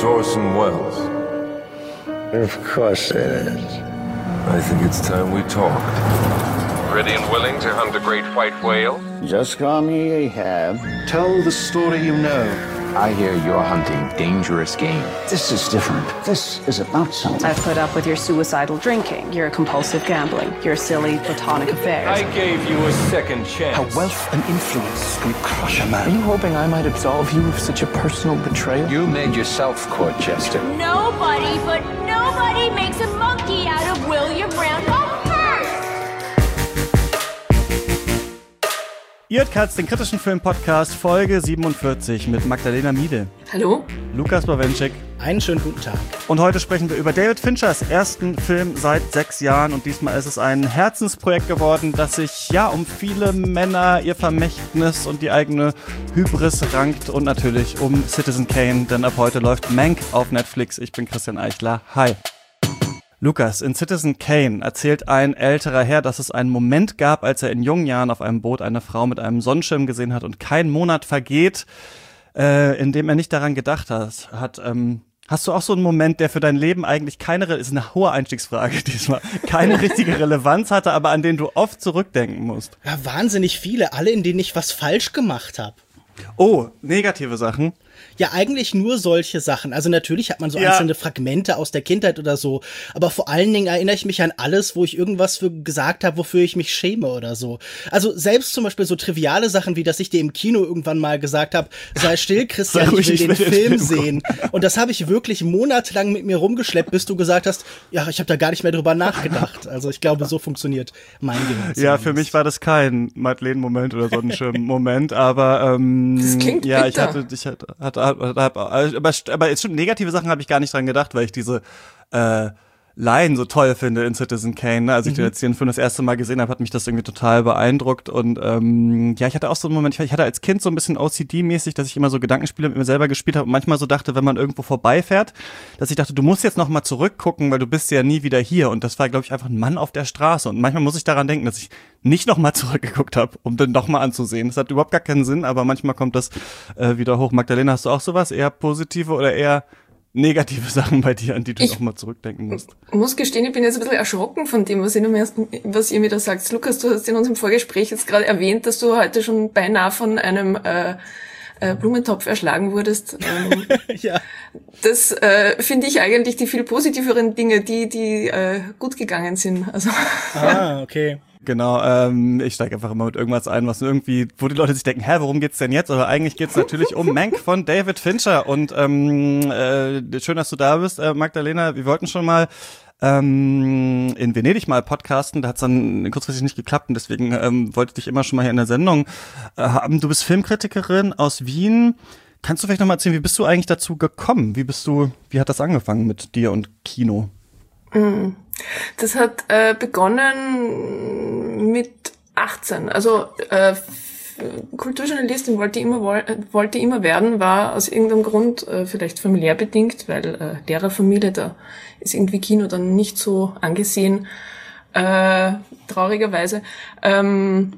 Orson Welles? Of course it is. I think it's time we talked. Ready and willing to hunt a great white whale? Just call me Ahab. Tell the story you know. I hear you're hunting dangerous game. This is different. This is about something. I've put up with your suicidal drinking, your compulsive gambling, your silly platonic affairs. I gave you a second chance. How wealth and influence can crush a man. Are you hoping I might absolve you of such a personal betrayal? You made yourself court jester. Nobody makes a monkey out of William Randolph Hearst. Ihr hört Katz, den kritischen Film-Podcast, Folge 47 mit Magdalena Miedl. Hallo. Lukas Bawenschik. Einen schönen guten Tag. Und heute sprechen wir über David Finchers ersten Film seit 6 Jahren. Und diesmal ist es ein Herzensprojekt geworden, das sich um viele Männer, ihr Vermächtnis und die eigene Hybris rankt. Und natürlich um Citizen Kane, denn ab heute läuft Mank auf Netflix. Ich bin Christian Eichler. Hi. Lukas, in Citizen Kane erzählt ein älterer Herr, dass es einen Moment gab, als er in jungen Jahren auf einem Boot eine Frau mit einem Sonnenschirm gesehen hat und kein Monat vergeht, in dem er nicht daran gedacht hat. Hast du auch so einen Moment, der für dein Leben eigentlich ist eine hohe Einstiegsfrage diesmal, keine richtige Relevanz hatte, aber an den du oft zurückdenken musst? Ja, wahnsinnig viele, alle, in denen ich was falsch gemacht habe. Oh, negative Sachen? Ja, eigentlich nur solche Sachen. Also natürlich hat man so einzelne Fragmente aus der Kindheit oder so, aber vor allen Dingen erinnere ich mich an alles, wo ich irgendwas für gesagt habe, wofür ich mich schäme oder so. Also selbst zum Beispiel so triviale Sachen, wie dass ich dir im Kino irgendwann mal gesagt habe, sei still, Christian, ich will den Film sehen. Und das habe ich wirklich monatelang mit mir rumgeschleppt, bis du gesagt hast, ja, ich habe da gar nicht mehr drüber nachgedacht. Also ich glaube, so funktioniert mein Gehirn. Ja, für mich war das kein Madeleine-Moment oder Sonnenschirm-Moment, aber das klingt ja, bitter. ich hatte aber jetzt schon negative Sachen habe ich gar nicht dran gedacht, weil ich diese Line so toll finde in Citizen Kane. Ne? Als ich den Film das erste Mal gesehen habe, hat mich das irgendwie total beeindruckt. Und ich hatte auch so einen Moment, ich hatte als Kind so ein bisschen OCD-mäßig, dass ich immer so Gedankenspiele mit mir selber gespielt habe und manchmal so dachte, wenn man irgendwo vorbeifährt, dass ich dachte, du musst jetzt noch mal zurückgucken, weil du bist ja nie wieder hier. Und das war, glaube ich, einfach ein Mann auf der Straße. Und manchmal muss ich daran denken, dass ich nicht noch mal zurückgeguckt habe, um den noch mal anzusehen. Das hat überhaupt gar keinen Sinn, aber manchmal kommt das wieder hoch. Magdalena, hast du auch sowas? Eher positive oder eher negative Sachen bei dir, an die du noch mal zurückdenken musst? Ich muss gestehen, ich bin jetzt ein bisschen erschrocken von dem, was ihr mir da sagt. Lukas, du hast in unserem Vorgespräch jetzt gerade erwähnt, dass du heute schon beinahe von einem Blumentopf erschlagen wurdest. Ja. Das finde ich eigentlich die viel positiveren Dinge, die gut gegangen sind. Also. Okay. Genau, ich steige einfach immer mit irgendwas ein, was irgendwie, wo die Leute sich denken, worum geht's denn jetzt? Aber eigentlich geht's natürlich um Mank von David Fincher. Und schön, dass du da bist, Magdalena. Wir wollten schon mal in Venedig mal podcasten, da hat's dann kurzfristig nicht geklappt und deswegen wollte ich dich immer schon mal hier in der Sendung haben. Du bist Filmkritikerin aus Wien. Kannst du vielleicht noch mal erzählen, wie bist du eigentlich dazu gekommen? Wie hat das angefangen mit dir und Kino? Das hat begonnen mit 18. Also Kulturjournalistin wollte immer werden, war aus irgendeinem Grund vielleicht familiär bedingt, weil Lehrerfamilie, da ist irgendwie Kino dann nicht so angesehen, traurigerweise. Bin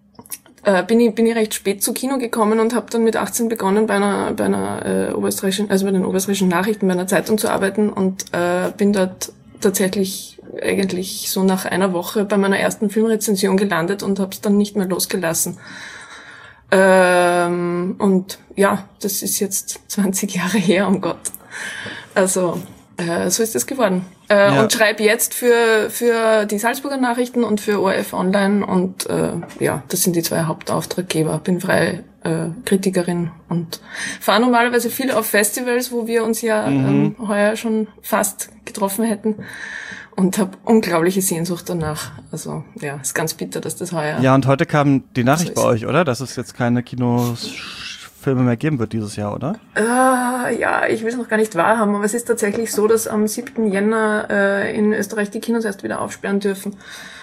ich recht spät zu Kino gekommen und habe dann mit 18 begonnen bei den oberösterreichischen Nachrichten, bei einer Zeitung zu arbeiten und bin dort tatsächlich eigentlich so nach einer Woche bei meiner ersten Filmrezension gelandet und habe es dann nicht mehr losgelassen. Und ja, das ist jetzt 20 Jahre her, um Gott. Also so ist es geworden. Und schreibe jetzt für die Salzburger Nachrichten und für ORF Online und das sind die 2 Hauptauftraggeber. Bin freie Kritikerin und fahre normalerweise viel auf Festivals, wo wir uns heuer schon fast getroffen hätten. Und habe unglaubliche Sehnsucht danach. Also ja, ist ganz bitter, dass das heuer... Ja, und heute kam die Nachricht bei euch, oder? Dass es jetzt keine Kinofilme mehr geben wird dieses Jahr, oder? Ja, ich will es noch gar nicht wahrhaben, aber es ist tatsächlich so, dass am 7. Jänner in Österreich die Kinos erst wieder aufsperren dürfen.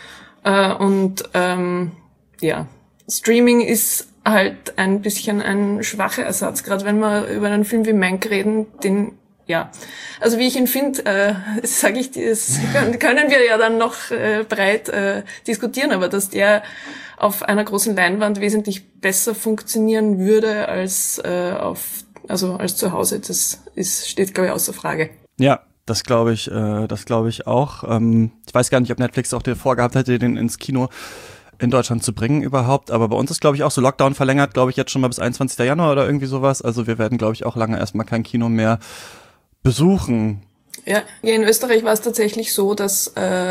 Streaming ist halt ein bisschen ein schwacher Ersatz, gerade wenn wir über einen Film wie Mank reden, also wie ich ihn finde, das können wir ja dann noch breit diskutieren, aber dass der auf einer großen Leinwand wesentlich besser funktionieren würde als auf also als zu Hause. Steht, glaube ich, außer Frage. Ja, das glaube ich auch. Ich weiß gar nicht, ob Netflix auch vorgehabt hätte, den ins Kino in Deutschland zu bringen überhaupt, aber bei uns ist, glaube ich, auch so Lockdown verlängert, glaube ich, jetzt schon mal bis 21. Januar oder irgendwie sowas. Also wir werden, glaube ich, auch lange erstmal kein Kino mehr besuchen. Ja, in Österreich war es tatsächlich so, dass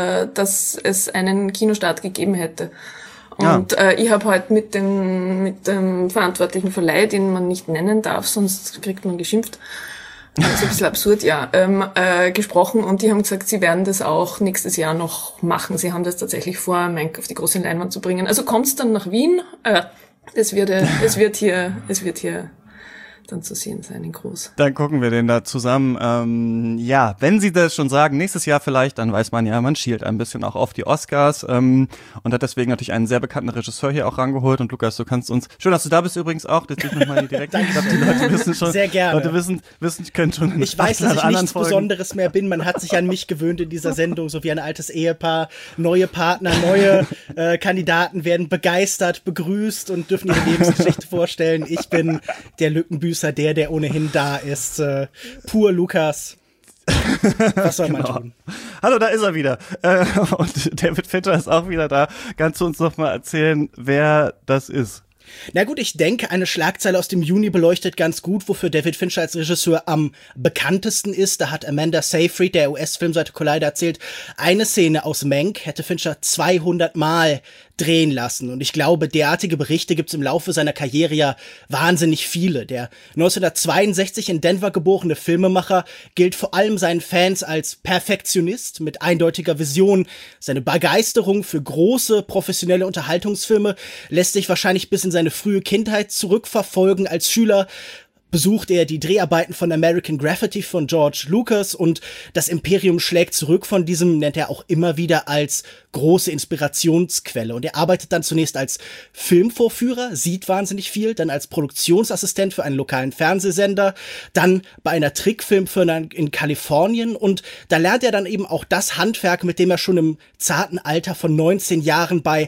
es einen Kinostart gegeben hätte. Und ich habe heute mit dem verantwortlichen Verleih, den man nicht nennen darf, sonst kriegt man geschimpft, also ein bisschen absurd, gesprochen, und die haben gesagt, sie werden das auch nächstes Jahr noch machen. Sie haben das tatsächlich vor, Mank auf die große Leinwand zu bringen. Also kommt's dann nach Wien. Es wird hier dann zu sehen sein in groß. Dann gucken wir den da zusammen. Ja, wenn Sie das schon sagen, nächstes Jahr vielleicht, dann weiß man ja, man schielt ein bisschen auch auf die Oscars und hat deswegen natürlich einen sehr bekannten Regisseur hier auch rangeholt. Und Lukas, du kannst uns, schön, dass du da bist übrigens auch, das ich nochmal direkt. Ich glaube, die Leute wissen schon. Sehr gerne. Leute wissen, können schon. Ich weiß, dass ich nichts Besonderes mehr bin. Man hat sich an mich gewöhnt in dieser Sendung, so wie ein altes Ehepaar. Neue Partner, neue Kandidaten werden begeistert, begrüßt und dürfen ihre Lebensgeschichte vorstellen. Ich bin der Lückenbüßer, der ohnehin da ist. Pur Lukas. Was soll man tun? Hallo, da ist er wieder. Und David Fincher ist auch wieder da. Kannst du uns noch mal erzählen, wer das ist? Na gut, ich denke, eine Schlagzeile aus dem Juni beleuchtet ganz gut, wofür David Fincher als Regisseur am bekanntesten ist. Da hat Amanda Seyfried, der US-Filmseite Collider, erzählt, eine Szene aus Mank hätte Fincher 200 Mal drehen lassen. Und ich glaube, derartige Berichte gibt's im Laufe seiner Karriere ja wahnsinnig viele. Der 1962 in Denver geborene Filmemacher gilt vor allem seinen Fans als Perfektionist mit eindeutiger Vision. Seine Begeisterung für große, professionelle Unterhaltungsfilme lässt sich wahrscheinlich bis in seine frühe Kindheit zurückverfolgen. Als Schüler besucht er die Dreharbeiten von American Graffiti von George Lucas, und das Imperium schlägt zurück von diesem nennt er auch immer wieder als große Inspirationsquelle. Und er arbeitet dann zunächst als Filmvorführer, sieht wahnsinnig viel, dann als Produktionsassistent für einen lokalen Fernsehsender, dann bei einer Trickfilmfirma in Kalifornien, und da lernt er dann eben auch das Handwerk, mit dem er schon im zarten Alter von 19 Jahren bei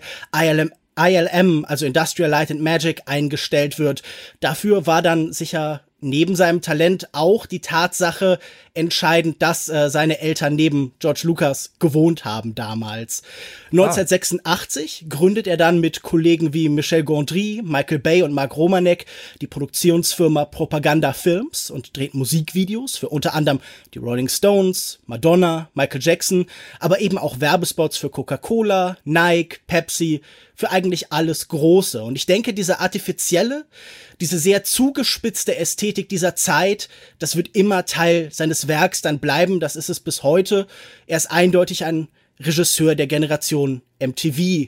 ILM, also Industrial Light and Magic, eingestellt wird. Dafür war dann sicher neben seinem Talent auch die Tatsache entscheidend, dass seine Eltern neben George Lucas gewohnt haben damals. 1986 gründet er dann mit Kollegen wie Michel Gondry, Michael Bay und Mark Romanek die Produktionsfirma Propaganda Films und dreht Musikvideos für unter anderem die Rolling Stones, Madonna, Michael Jackson, aber eben auch Werbespots für Coca-Cola, Nike, Pepsi, für eigentlich alles Große. Und ich denke, diese sehr zugespitzte Ästhetik dieser Zeit, das wird immer Teil seines Werks dann bleiben. Das ist es bis heute. Er ist eindeutig ein Regisseur der Generation MTV.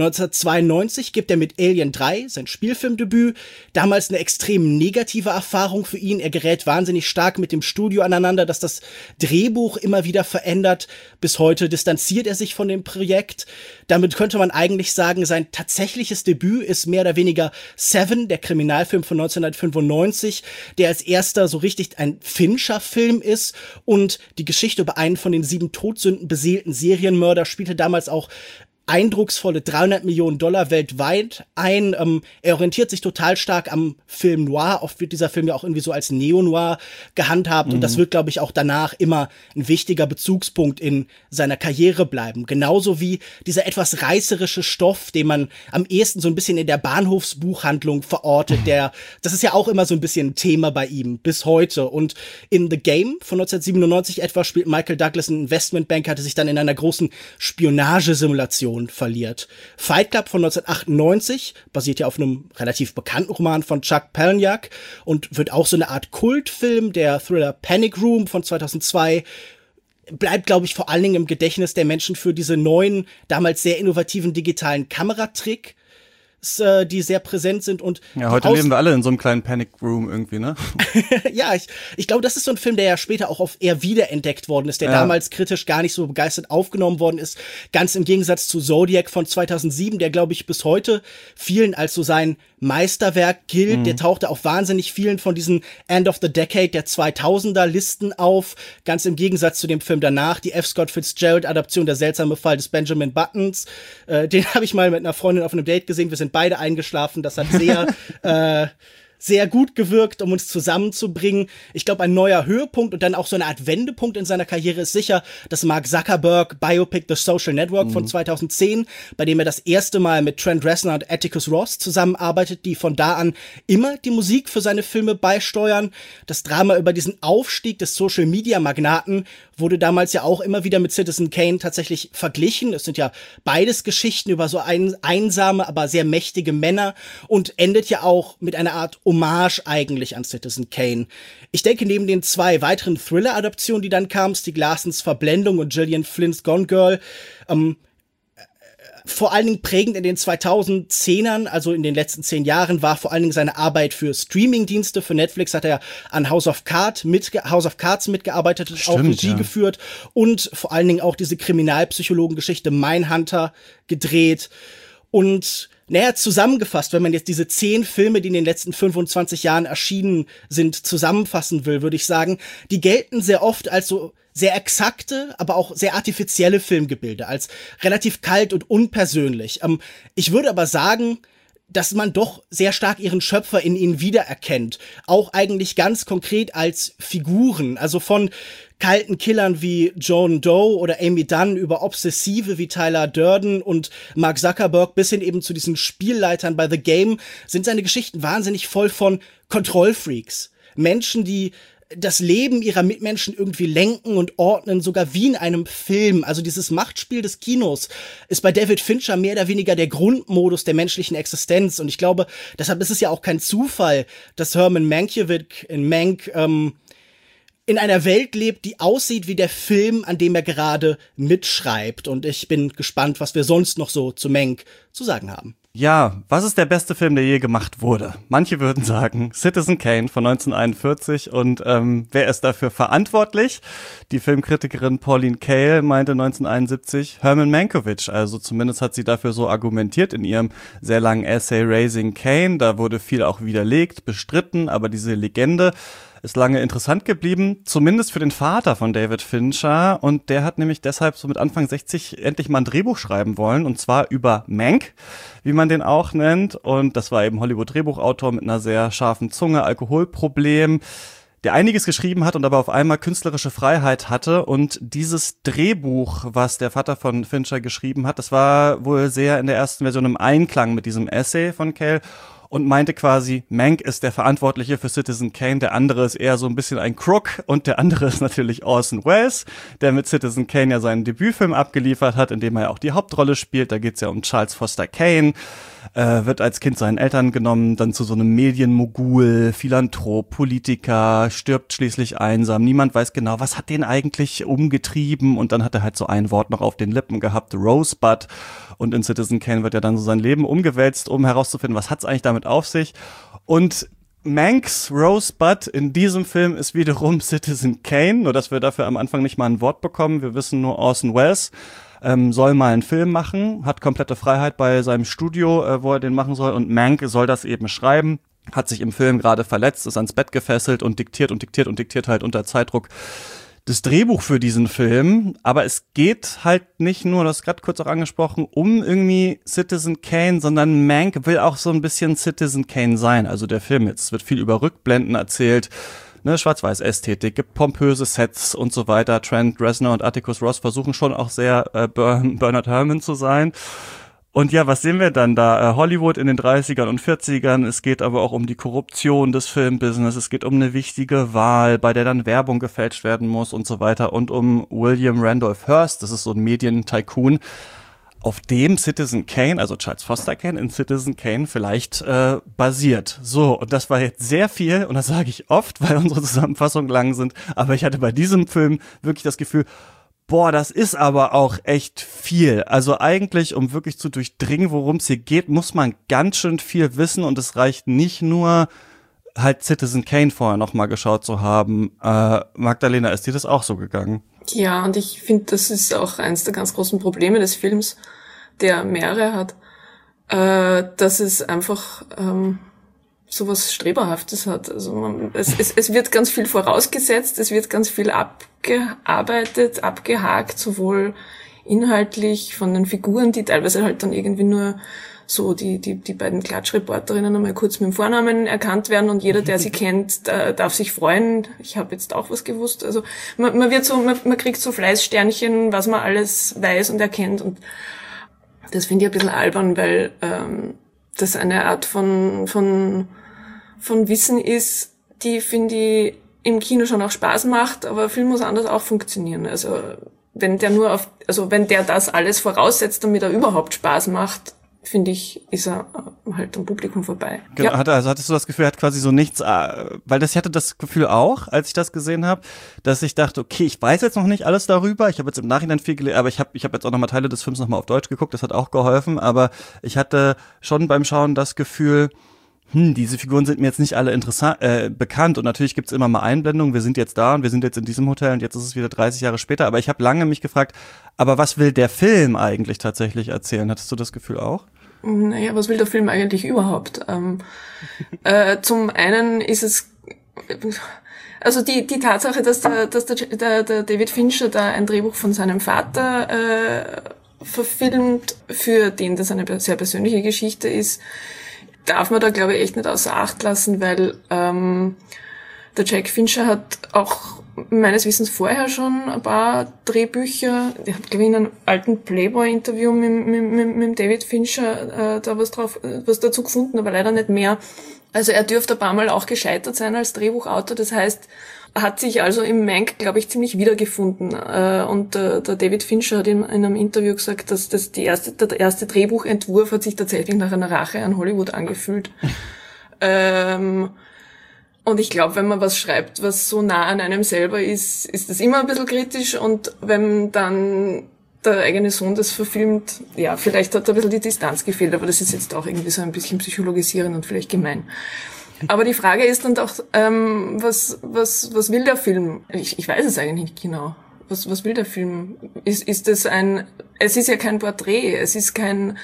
1992 gibt er mit Alien 3 sein Spielfilmdebüt. Damals eine extrem negative Erfahrung für ihn. Er gerät wahnsinnig stark mit dem Studio aneinander, das das Drehbuch immer wieder verändert. Bis heute distanziert er sich von dem Projekt. Damit könnte man eigentlich sagen, sein tatsächliches Debüt ist mehr oder weniger Seven, der Kriminalfilm von 1995, der als erster so richtig ein Fincher-Film ist. Und die Geschichte über einen von den 7 Todsünden beseelten Serienmörder spielte damals auch eindrucksvolle $300 Millionen weltweit ein. Er orientiert sich total stark am Film Noir. Oft wird dieser Film ja auch irgendwie so als Neo-Noir gehandhabt. Und das wird, glaube ich, auch danach immer ein wichtiger Bezugspunkt in seiner Karriere bleiben. Genauso wie dieser etwas reißerische Stoff, den man am ehesten so ein bisschen in der Bahnhofsbuchhandlung verortet. Das ist ja auch immer so ein bisschen ein Thema bei ihm bis heute. Und in The Game von 1997 etwa spielt Michael Douglas einen Investmentbanker, der sich dann in einer großen Spionagesimulation verliert. Fight Club von 1998 basiert ja auf einem relativ bekannten Roman von Chuck Palahniuk und wird auch so eine Art Kultfilm. Der Thriller Panic Room von 2002 bleibt, glaube ich, vor allen Dingen im Gedächtnis der Menschen für diese neuen, damals sehr innovativen digitalen Kameratrick, die sehr präsent sind. Und ja, heute leben wir alle in so einem kleinen Panic Room irgendwie, ne? Ja, ich glaube, das ist so ein Film, der ja später auch auf eher wiederentdeckt worden ist, der damals kritisch gar nicht so begeistert aufgenommen worden ist. Ganz im Gegensatz zu Zodiac von 2007, der, glaube ich, bis heute vielen als so sein Meisterwerk gilt. Der tauchte auf wahnsinnig vielen von diesen End of the Decade der 2000er Listen auf. Ganz im Gegensatz zu dem Film danach, die F. Scott Fitzgerald-Adaption Der seltsame Fall des Benjamin Buttons. Den habe ich mal mit einer Freundin auf einem Date gesehen. Wir sind beide eingeschlafen. Das hat sehr sehr gut gewirkt, um uns zusammenzubringen. Ich glaube, ein neuer Höhepunkt und dann auch so eine Art Wendepunkt in seiner Karriere ist sicher das Mark Zuckerberg Biopic The Social Network von 2010, bei dem er das erste Mal mit Trent Reznor und Atticus Ross zusammenarbeitet, die von da an immer die Musik für seine Filme beisteuern. Das Drama über diesen Aufstieg des Social-Media-Magnaten wurde damals ja auch immer wieder mit Citizen Kane tatsächlich verglichen. Es sind ja beides Geschichten über so einsame, aber sehr mächtige Männer und endet ja auch mit einer Art Hommage eigentlich an Citizen Kane. Ich denke, neben den 2 weiteren Thriller-Adaptionen, die dann kamen, Stieg Larssons Verblendung und Gillian Flynn's Gone Girl, vor allen Dingen prägend in den 2010ern, also in den letzten 10 Jahren, war vor allen Dingen seine Arbeit für Streaming-Dienste. Für Netflix hat er an House of Cards mitgearbeitet, auch Regie geführt und vor allen Dingen auch diese Kriminalpsychologen-Geschichte Mindhunter gedreht. Und naja, zusammengefasst, wenn man jetzt diese 10 Filme, die in den letzten 25 Jahren erschienen sind, zusammenfassen will, würde ich sagen, die gelten sehr oft als so sehr exakte, aber auch sehr artifizielle Filmgebilde, als relativ kalt und unpersönlich. Ich würde aber sagen, dass man doch sehr stark ihren Schöpfer in ihnen wiedererkennt. Auch eigentlich ganz konkret als Figuren. Also von kalten Killern wie Joan Doe oder Amy Dunn über Obsessive wie Tyler Durden und Mark Zuckerberg bis hin eben zu diesen Spielleitern bei The Game sind seine Geschichten wahnsinnig voll von Kontrollfreaks. Menschen, die das Leben ihrer Mitmenschen irgendwie lenken und ordnen, sogar wie in einem Film. Also dieses Machtspiel des Kinos ist bei David Fincher mehr oder weniger der Grundmodus der menschlichen Existenz. Und ich glaube, deshalb ist es ja auch kein Zufall, dass Herman Mankiewicz in Mank in einer Welt lebt, die aussieht wie der Film, an dem er gerade mitschreibt. Und ich bin gespannt, was wir sonst noch so zu Mank zu sagen haben. Ja, was ist der beste Film, der je gemacht wurde? Manche würden sagen Citizen Kane von 1941 und wer ist dafür verantwortlich? Die Filmkritikerin Pauline Kael meinte 1971 Herman Mankiewicz, also zumindest hat sie dafür so argumentiert in ihrem sehr langen Essay Raising Kane. Da wurde viel auch widerlegt, bestritten, aber diese Legende ist lange interessant geblieben, zumindest für den Vater von David Fincher, und der hat nämlich deshalb so mit Anfang 60 endlich mal ein Drehbuch schreiben wollen, und zwar über Mank, wie man den auch nennt, und das war eben Hollywood-Drehbuchautor mit einer sehr scharfen Zunge, Alkoholproblem, der einiges geschrieben hat und aber auf einmal künstlerische Freiheit hatte, und dieses Drehbuch, was der Vater von Fincher geschrieben hat, das war wohl sehr in der ersten Version im Einklang mit diesem Essay von Kael und meinte quasi, Mank ist der Verantwortliche für Citizen Kane, der andere ist eher so ein bisschen ein Crook und der andere ist natürlich Orson Welles, der mit Citizen Kane ja seinen Debütfilm abgeliefert hat, in dem er ja auch die Hauptrolle spielt. Da geht's ja um Charles Foster Kane, wird als Kind seinen Eltern genommen, dann zu so einem Medienmogul, Philanthrop, Politiker, stirbt schließlich einsam. Niemand weiß genau, was hat den eigentlich umgetrieben, und dann hat er halt so ein Wort noch auf den Lippen gehabt, Rosebud. Und in Citizen Kane wird ja dann so sein Leben umgewälzt, um herauszufinden, was hat's eigentlich damit auf sich. Und Manks Rosebud in diesem Film ist wiederum Citizen Kane, nur dass wir dafür am Anfang nicht mal ein Wort bekommen. Wir wissen nur, Orson Welles soll mal einen Film machen, hat komplette Freiheit bei seinem Studio, wo er den machen soll, und Mank soll das eben schreiben, hat sich im Film gerade verletzt, ist ans Bett gefesselt und diktiert halt unter Zeitdruck das Drehbuch für diesen Film, aber es geht halt nicht nur, das gerade kurz auch angesprochen, um irgendwie Citizen Kane, sondern Mank will auch so ein bisschen Citizen Kane sein, also der Film jetzt. Es wird viel über Rückblenden erzählt, ne, Schwarz-Weiß-Ästhetik, gibt pompöse Sets und so weiter. Trent Reznor und Atticus Ross versuchen schon auch sehr Bernard Herrmann zu sein. Und ja, was sehen wir dann da? Hollywood in den 30ern und 40ern. Es geht aber auch um die Korruption des Filmbusiness. Es geht um eine wichtige Wahl, bei der dann Werbung gefälscht werden muss und so weiter. Und um William Randolph Hearst, das ist so ein Medien-Tycoon, auf dem Citizen Kane, also Charles Foster Kane in Citizen Kane vielleicht basiert. So, und das war jetzt sehr viel, und das sage ich oft, weil unsere Zusammenfassungen lang sind. Aber ich hatte bei diesem Film wirklich das Gefühl, boah, das ist aber auch echt viel. Also eigentlich, um wirklich zu durchdringen, worum es hier geht, muss man ganz schön viel wissen, und es reicht nicht nur, halt Citizen Kane vorher nochmal geschaut zu haben. Magdalena, ist dir das auch so gegangen? Ja, und ich finde, das ist auch eins der ganz großen Probleme des Films, der mehrere hat, dass es einfach sowas Streberhaftes hat. Also es wird ganz viel vorausgesetzt, es wird ganz viel abgearbeitet, abgehakt, sowohl inhaltlich von den Figuren, die teilweise halt dann irgendwie nur so die beiden Klatschreporterinnen einmal kurz mit dem Vornamen erkannt werden und jeder, der sie kennt, darf sich freuen. Ich habe jetzt auch was gewusst. Also man kriegt so Fleißsternchen, was man alles weiß und erkennt, und das finde ich ein bisschen albern, weil das eine Art von Wissen ist, die, finde ich, im Kino schon auch Spaß macht, aber Film muss anders auch funktionieren. Also wenn der das alles voraussetzt, damit er überhaupt Spaß macht, finde ich, ist er halt am Publikum vorbei. Genau, ja. Hattest du das Gefühl, er hat quasi so nichts, weil ich hatte das Gefühl auch, als ich das gesehen habe, dass ich dachte, okay, ich weiß jetzt noch nicht alles darüber, ich habe jetzt im Nachhinein viel gelesen, aber ich hab jetzt auch nochmal Teile des Films nochmal auf Deutsch geguckt, das hat auch geholfen, aber ich hatte schon beim Schauen das Gefühl, diese Figuren sind mir jetzt nicht alle bekannt, und natürlich gibt's immer mal Einblendungen, wir sind jetzt da und wir sind jetzt in diesem Hotel und jetzt ist es wieder 30 Jahre später, aber ich habe lange mich gefragt, aber was will der Film eigentlich tatsächlich erzählen? Hattest du das Gefühl auch? Naja, was will der Film eigentlich überhaupt? Zum einen ist es, also die Tatsache, dass der David Fincher da ein Drehbuch von seinem Vater verfilmt, für den das eine sehr persönliche Geschichte ist, darf man da, glaube ich, echt nicht außer Acht lassen, weil der Jack Fincher hat auch meines Wissens vorher schon ein paar Drehbücher, ich habe, glaube ich, in einem alten Playboy-Interview mit David Fincher da was dazu gefunden, aber leider nicht mehr. Also er dürfte ein paar Mal auch gescheitert sein als Drehbuchautor, das heißt, er hat sich also im Mank, glaube ich, ziemlich wiedergefunden. Und der David Fincher hat in einem Interview gesagt, dass der erste Drehbuchentwurf hat sich tatsächlich nach einer Rache an Hollywood angefühlt. Und ich glaube, wenn man was schreibt, was so nah an einem selber ist das immer ein bisschen kritisch. Und wenn dann der eigene Sohn das verfilmt, ja, vielleicht hat da ein bisschen die Distanz gefehlt, aber das ist jetzt auch irgendwie so ein bisschen psychologisierend und vielleicht gemein. Aber die Frage ist dann doch, was will der Film? Ich weiß es eigentlich nicht genau. Was will der Film? Es ist ja kein Porträt, es ist kein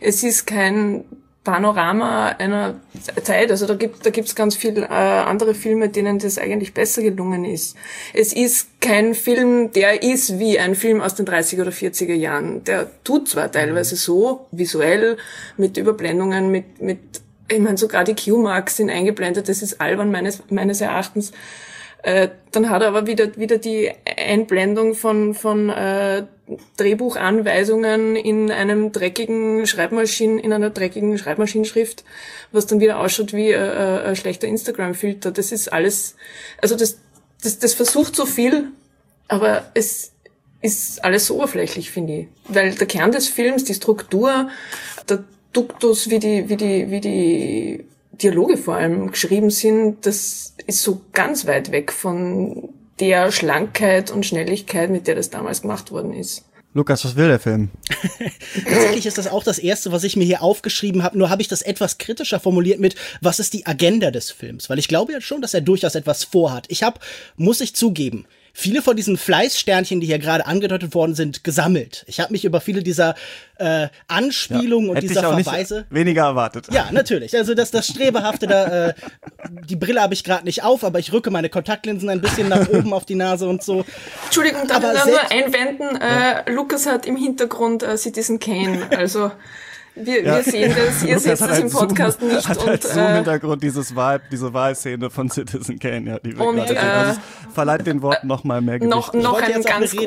Panorama einer Zeit. Also da gibt's ganz viel andere Filme, denen das eigentlich besser gelungen ist. Es ist kein Film, der ist wie ein Film aus den 30er oder 40er Jahren. Der tut zwar teilweise so, visuell, mit Überblendungen, mit ich meine, sogar die Q-Marks sind eingeblendet, das ist albern meines Erachtens. Dann hat er aber wieder die Einblendung von Drehbuchanweisungen in einer dreckigen Schreibmaschinenschrift, was dann wieder ausschaut wie ein schlechter Instagram-Filter. Das ist alles, also das versucht so viel, aber es ist alles so oberflächlich, finde ich. Weil der Kern des Films, die Struktur, der Duktus, wie die Dialoge vor allem geschrieben sind, das ist so ganz weit weg von der Schlankheit und Schnelligkeit, mit der das damals gemacht worden ist. Lukas, was will der Film? Tatsächlich ist das auch das Erste, was ich mir hier aufgeschrieben habe, nur habe ich das etwas kritischer formuliert mit, was ist die Agenda des Films? Weil ich glaube ja schon, dass er durchaus etwas vorhat. Muss ich zugeben, viele von diesen Fleißsternchen, die hier gerade angedeutet worden sind, gesammelt. Ich habe mich über viele dieser Anspielungen und dieser Verweise weniger erwartet. Ja, natürlich. Also das Strebehafte, die Brille habe ich gerade nicht auf, aber ich rücke meine Kontaktlinsen ein bisschen nach oben auf die Nase und so. Entschuldigung, darf ich da nur einwenden? Lukas hat im Hintergrund Citizen Kane, also wir sehen das, ihr seht das im Podcast nicht. Hat als Zoom-Hintergrund diese Wahlszene von Citizen Kane, ja, die wir gerade sehen. Also verleiht den Worten noch mal mehr Gewicht. Noch ein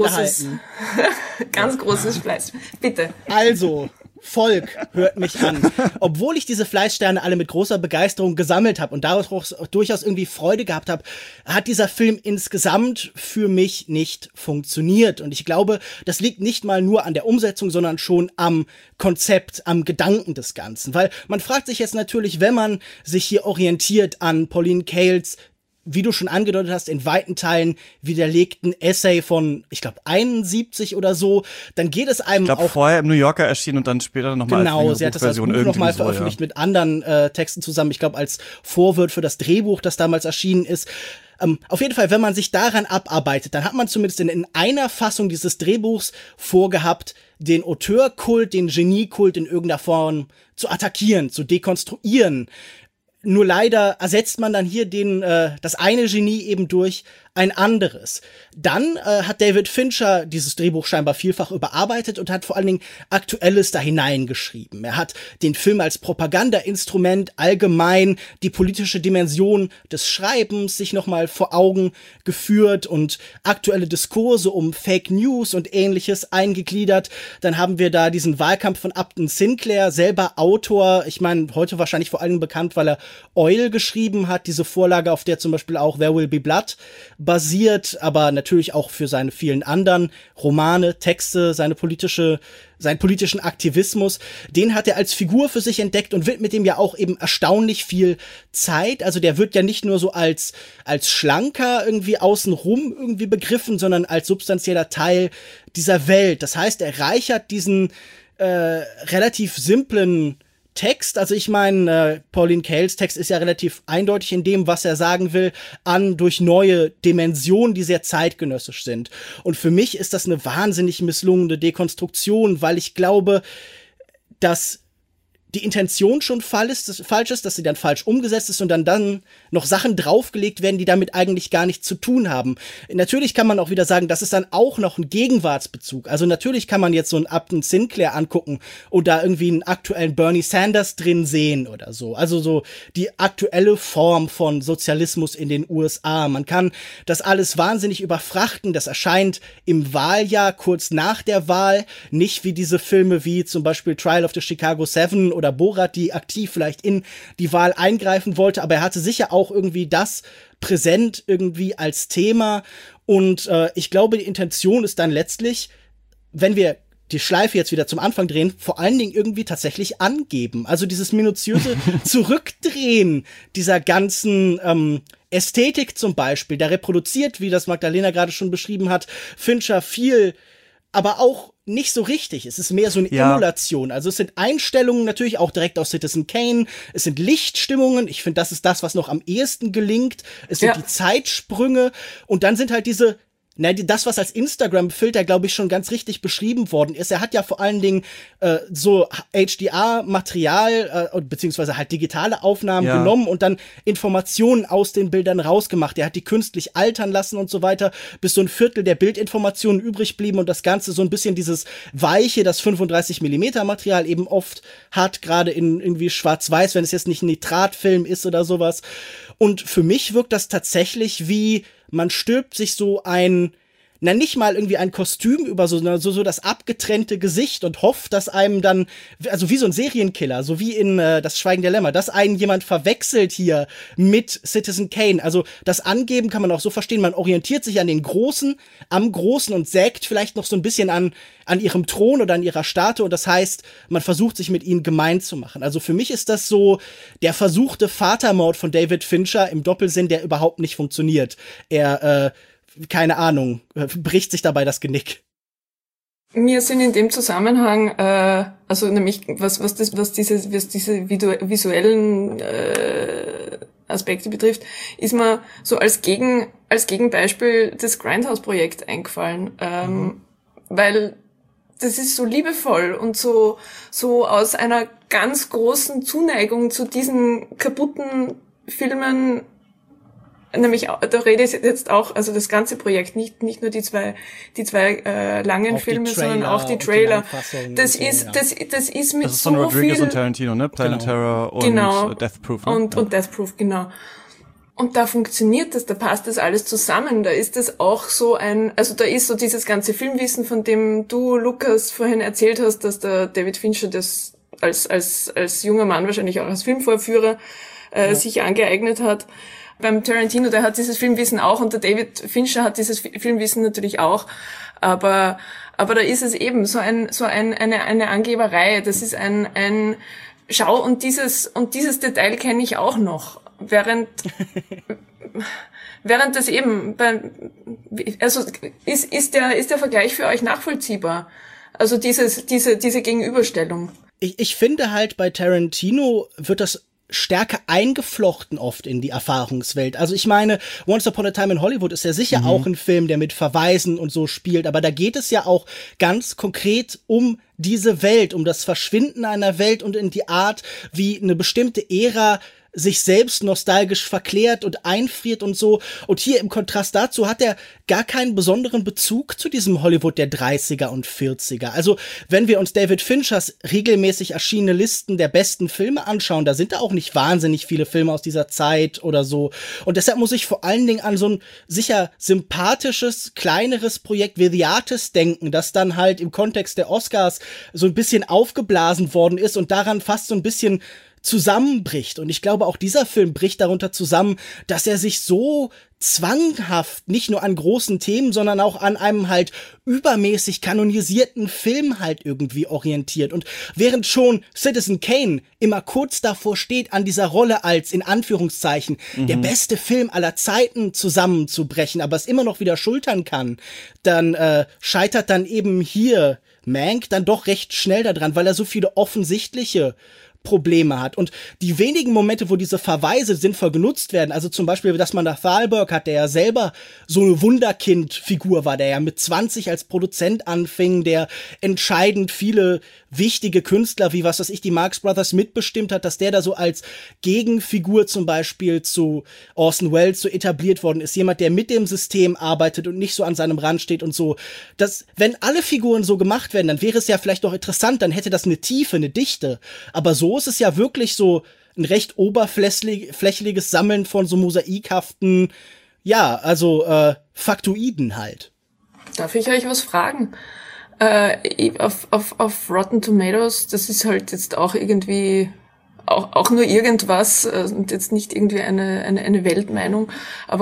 ganz großes Fleiß. Bitte. Also, Volk, hört mich an. Obwohl ich diese Fleißsterne alle mit großer Begeisterung gesammelt habe und daraus durchaus irgendwie Freude gehabt habe, hat dieser Film insgesamt für mich nicht funktioniert. Und ich glaube, das liegt nicht mal nur an der Umsetzung, sondern schon am Konzept, am Gedanken des Ganzen. Weil man fragt sich jetzt natürlich, wenn man sich hier orientiert an Pauline Kaels, wie du schon angedeutet hast, in weiten Teilen widerlegten Essay von, ich glaube, 71 oder so, dann geht es einem auch... Ich glaube, vorher im New Yorker erschienen und dann später nochmal genau, sie hat das als Buch nochmal veröffentlicht mit anderen Texten zusammen, ich glaube, als Vorwort für das Drehbuch, das damals erschienen ist. Auf jeden Fall, wenn man sich daran abarbeitet, dann hat man zumindest in einer Fassung dieses Drehbuchs vorgehabt, den Auteurkult, den Geniekult in irgendeiner Form zu attackieren, zu dekonstruieren. Nur leider ersetzt man dann hier das eine Genie eben durch ein anderes. Dann hat David Fincher dieses Drehbuch scheinbar vielfach überarbeitet und hat vor allen Dingen Aktuelles da hineingeschrieben. Er hat den Film als Propagandainstrument allgemein die politische Dimension des Schreibens sich nochmal vor Augen geführt und aktuelle Diskurse um Fake News und Ähnliches eingegliedert. Dann haben wir da diesen Wahlkampf von Upton Sinclair, selber Autor, ich meine, heute wahrscheinlich vor allem bekannt, weil er Oil geschrieben hat, diese Vorlage, auf der zum Beispiel auch There Will Be Blood basiert, aber natürlich auch für seine vielen anderen Romane, Texte, seinen politischen Aktivismus, den hat er als Figur für sich entdeckt und widmet dem ja auch eben erstaunlich viel Zeit. Also der wird ja nicht nur so als Schlanker irgendwie außenrum irgendwie begriffen, sondern als substanzieller Teil dieser Welt. Das heißt, er reichert diesen relativ simplen Text, also ich meine, Pauline Kaels Text ist ja relativ eindeutig in dem, was er sagen will, durch neue Dimensionen, die sehr zeitgenössisch sind. Und für mich ist das eine wahnsinnig misslungene Dekonstruktion, weil ich glaube, dass die Intention schon falsch ist, dass sie dann falsch umgesetzt ist und dann noch Sachen draufgelegt werden, die damit eigentlich gar nichts zu tun haben. Natürlich kann man auch wieder sagen, das ist dann auch noch ein Gegenwartsbezug. Also natürlich kann man jetzt so einen Upton Sinclair angucken und da irgendwie einen aktuellen Bernie Sanders drin sehen oder so. Also so die aktuelle Form von Sozialismus in den USA. Man kann das alles wahnsinnig überfrachten. Das erscheint im Wahljahr, kurz nach der Wahl, nicht wie diese Filme wie zum Beispiel Trial of the Chicago 7 oder Borat, die aktiv vielleicht in die Wahl eingreifen wollte, aber er hatte sicher auch irgendwie das präsent irgendwie als Thema und ich glaube, die Intention ist dann letztlich, wenn wir die Schleife jetzt wieder zum Anfang drehen, vor allen Dingen irgendwie tatsächlich angeben. Also dieses minutiöse Zurückdrehen dieser ganzen Ästhetik zum Beispiel, da reproduziert, wie das Magdalena gerade schon beschrieben hat, Fincher viel, aber auch nicht so richtig. Es ist mehr so eine Emulation. Also es sind Einstellungen natürlich auch direkt aus Citizen Kane. Es sind Lichtstimmungen. Ich finde, das ist das, was noch am ehesten gelingt. Es sind die Zeitsprünge. Und dann sind halt das, was als Instagram-Filter, glaube ich, schon ganz richtig beschrieben worden ist. Er hat ja vor allen Dingen so HDR-Material beziehungsweise halt digitale Aufnahmen genommen und dann Informationen aus den Bildern rausgemacht. Er hat die künstlich altern lassen und so weiter, bis so ein Viertel der Bildinformationen übrig blieben und das Ganze so ein bisschen dieses weiche, das 35mm Material eben oft hat, gerade in irgendwie schwarz-weiß, wenn es jetzt nicht ein Nitratfilm ist oder sowas. Und für mich wirkt das tatsächlich wie man stülpt sich so nicht mal irgendwie ein Kostüm über so das abgetrennte Gesicht und hofft, dass einem dann, also wie so ein Serienkiller, so wie in Das Schweigen der Lämmer, dass einen jemand verwechselt hier mit Citizen Kane. Also das Angeben kann man auch so verstehen, man orientiert sich am Großen und sägt vielleicht noch so ein bisschen an ihrem Thron oder an ihrer Statue und das heißt, man versucht sich mit ihnen gemein zu machen. Also für mich ist das so der versuchte Vatermord von David Fincher im Doppelsinn, der überhaupt nicht funktioniert. Er keine Ahnung, bricht sich dabei das Genick. Mir sind in dem Zusammenhang, also nämlich was diese visuellen Aspekte betrifft, ist mir so als Gegenbeispiel das Grindhouse-Projekt eingefallen, weil das ist so liebevoll und so aus einer ganz großen Zuneigung zu diesen kaputten Filmen. Nämlich, da rede ich jetzt auch, also das ganze Projekt, nicht nur die zwei langen auch Filme, sondern auch die Trailer. Das ist mit so viel. Das ist von Rodriguez und Tarantino, ne? Planet Terror und Death Proof. Ne? Und Death Proof, genau. Und da funktioniert das, da passt das alles zusammen. Da ist das auch so also da ist so dieses ganze Filmwissen, von dem du, Lukas, vorhin erzählt hast, dass der David Fincher das als junger Mann wahrscheinlich auch als Filmvorführer sich angeeignet hat. Beim Tarantino, der hat dieses Filmwissen auch und der David Fincher hat dieses Filmwissen natürlich auch, aber da ist es eben eine Angeberei. Das ist ein Schau und dieses Detail kenne ich auch noch, während das eben also ist der Vergleich für euch nachvollziehbar? Also diese Gegenüberstellung. Ich finde halt bei Tarantino wird das stärker eingeflochten oft in die Erfahrungswelt. Also ich meine, Once Upon a Time in Hollywood ist ja sicher auch ein Film, der mit Verweisen und so spielt, aber da geht es ja auch ganz konkret um diese Welt, um das Verschwinden einer Welt und in die Art, wie eine bestimmte Ära sich selbst nostalgisch verklärt und einfriert und so. Und hier im Kontrast dazu hat er gar keinen besonderen Bezug zu diesem Hollywood der 30er und 40er. Also wenn wir uns David Finchers regelmäßig erschienene Listen der besten Filme anschauen, da sind da auch nicht wahnsinnig viele Filme aus dieser Zeit oder so. Und deshalb muss ich vor allen Dingen an so ein sicher sympathisches, kleineres Projekt wie The Artist denken, das dann halt im Kontext der Oscars so ein bisschen aufgeblasen worden ist und daran fast so ein bisschen zusammenbricht. Und ich glaube, auch dieser Film bricht darunter zusammen, dass er sich so zwanghaft nicht nur an großen Themen, sondern auch an einem halt übermäßig kanonisierten Film halt irgendwie orientiert. Und während schon Citizen Kane immer kurz davor steht, an dieser Rolle als, in Anführungszeichen, der beste Film aller Zeiten zusammenzubrechen, aber es immer noch wieder schultern kann, dann scheitert dann eben hier Mank dann doch recht schnell daran, weil er so viele offensichtliche Probleme hat. Und die wenigen Momente, wo diese Verweise sinnvoll genutzt werden, also zum Beispiel, dass man da Thalberg hat, der ja selber so eine Wunderkind-Figur war, der ja mit 20 als Produzent anfing, der entscheidend viele wichtige Künstler, wie was weiß ich, die Marx Brothers mitbestimmt hat, dass der da so als Gegenfigur zum Beispiel zu Orson Welles so etabliert worden ist. Jemand, der mit dem System arbeitet und nicht so an seinem Rand steht und so. Wenn alle Figuren so gemacht werden, dann wäre es ja vielleicht auch interessant, dann hätte das eine Tiefe, eine Dichte. Aber so ist es ja wirklich so ein recht oberflächliches Sammeln von so mosaikhaften, ja, also Faktoiden halt. Darf ich euch was fragen? Auf Rotten Tomatoes, das ist halt jetzt auch irgendwie auch nur irgendwas und jetzt nicht irgendwie eine Weltmeinung, aber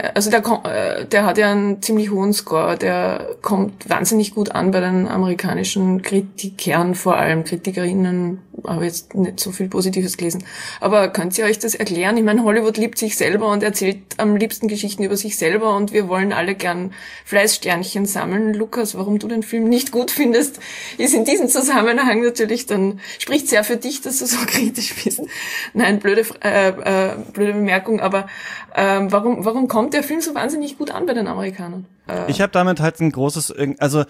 der hat ja einen ziemlich hohen Score, der kommt wahnsinnig gut an bei den amerikanischen Kritikern, vor allem Kritikerinnen, habe jetzt nicht so viel Positives gelesen. Aber könnt ihr euch das erklären? Ich meine, Hollywood liebt sich selber und erzählt am liebsten Geschichten über sich selber und wir wollen alle gern Fleißsternchen sammeln. Lukas, warum du den Film nicht gut findest, ist in diesem Zusammenhang natürlich dann, spricht sehr für dich, dass du so kritisch bist. Nein, blöde Bemerkung, aber warum kommt der Film so wahnsinnig gut an bei den Amerikanern? Ich habe damit halt ein großes, also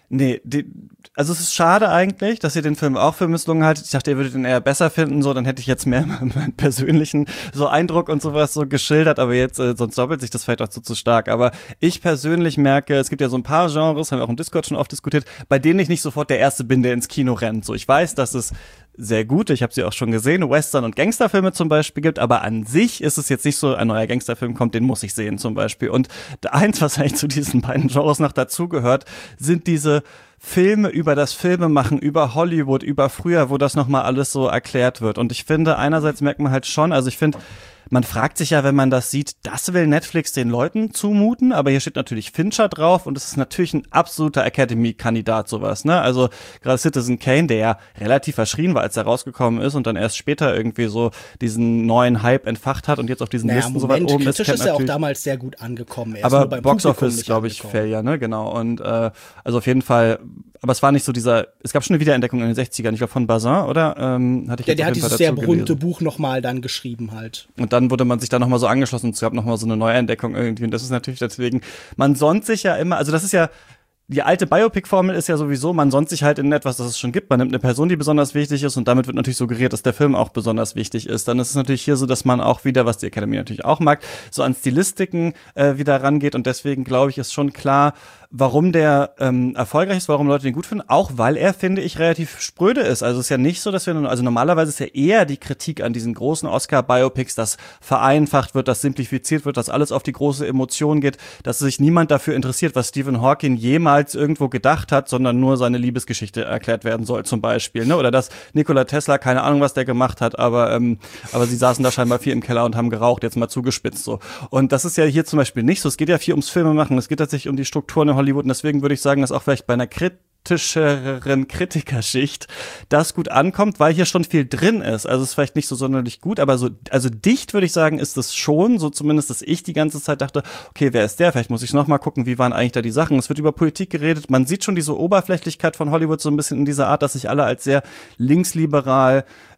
es ist schade eigentlich, dass ihr den Film auch für misslungen haltet. Ich dachte, ihr würdet ihn eher besser finden, so, dann hätte ich jetzt mehr meinen persönlichen so Eindruck und sowas so geschildert, aber jetzt, sonst doppelt sich das vielleicht auch zu stark. Aber ich persönlich merke, es gibt ja so ein paar Genres, haben wir auch im Discord schon oft diskutiert, bei denen ich nicht sofort der Erste bin, der ins Kino rennt. So, ich weiß, dass es sehr gute, ich habe sie auch schon gesehen, Western- und Gangsterfilme zum Beispiel gibt, aber an sich ist es jetzt nicht so, ein neuer Gangsterfilm kommt, den muss ich sehen zum Beispiel. Und eins, was eigentlich zu diesen beiden Genres noch dazugehört, sind diese Filme über das Filmemachen, über Hollywood, über früher, wo das nochmal alles so erklärt wird. Und ich finde, einerseits merkt man halt schon, also ich finde, man fragt sich ja, wenn man das sieht, das will Netflix den Leuten zumuten, aber hier steht natürlich Fincher drauf und es ist natürlich ein absoluter Academy-Kandidat, sowas, ne? Also gerade Citizen Kane, der ja relativ verschrien war, als er rausgekommen ist und dann erst später irgendwie so diesen neuen Hype entfacht hat und jetzt auf diesen Listen so weit oben ist. Kritisch ist ja auch damals sehr gut angekommen. Aber Box Office, glaube ich, Failure, ne? Genau. Und also auf jeden Fall, aber es war nicht so es gab schon eine Wiederentdeckung in den 60ern, ich glaube von Bazin, oder? Hatte ich der hat dieses sehr berühmte Buch nochmal dann geschrieben halt. Und dann wurde man sich da nochmal so angeschlossen und es gab nochmal so eine Neuentdeckung irgendwie. Und das ist natürlich deswegen, man sonnt sich ja immer, also das ist ja, die alte Biopic-Formel ist ja sowieso, man sonnt sich halt in etwas, das es schon gibt. Man nimmt eine Person, die besonders wichtig ist und damit wird natürlich suggeriert, dass der Film auch besonders wichtig ist. Dann ist es natürlich hier so, dass man auch wieder, was die Academy natürlich auch mag, so an Stilistiken wieder rangeht und deswegen glaube ich, ist schon klar, warum der erfolgreich ist, warum Leute den gut finden, auch weil er, finde ich, relativ spröde ist. Also es ist ja nicht so, dass also normalerweise ist ja eher die Kritik an diesen großen Oscar-Biopics, dass vereinfacht wird, dass simplifiziert wird, dass alles auf die große Emotion geht, dass sich niemand dafür interessiert, was Stephen Hawking jemals irgendwo gedacht hat, sondern nur seine Liebesgeschichte erklärt werden soll zum Beispiel, ne? Oder dass Nikola Tesla, keine Ahnung, was der gemacht hat, aber sie saßen da scheinbar viel im Keller und haben geraucht, jetzt mal zugespitzt so. Und das ist ja hier zum Beispiel nicht so. Es geht ja viel ums Filmemachen, es geht tatsächlich um die Strukturen in Hollywood und deswegen würde ich sagen, dass auch vielleicht bei einer kritischeren Kritikerschicht das gut ankommt, weil hier schon viel drin ist. Also es ist vielleicht nicht so sonderlich gut, aber also dicht würde ich sagen, ist es schon, so zumindest, dass ich die ganze Zeit dachte, okay, wer ist der? Vielleicht muss ich noch mal gucken, wie waren eigentlich da die Sachen. Es wird über Politik geredet. Man sieht schon diese Oberflächlichkeit von Hollywood so ein bisschen in dieser Art, dass sich alle als sehr linksliberal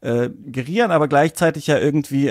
gerieren, aber gleichzeitig ja irgendwie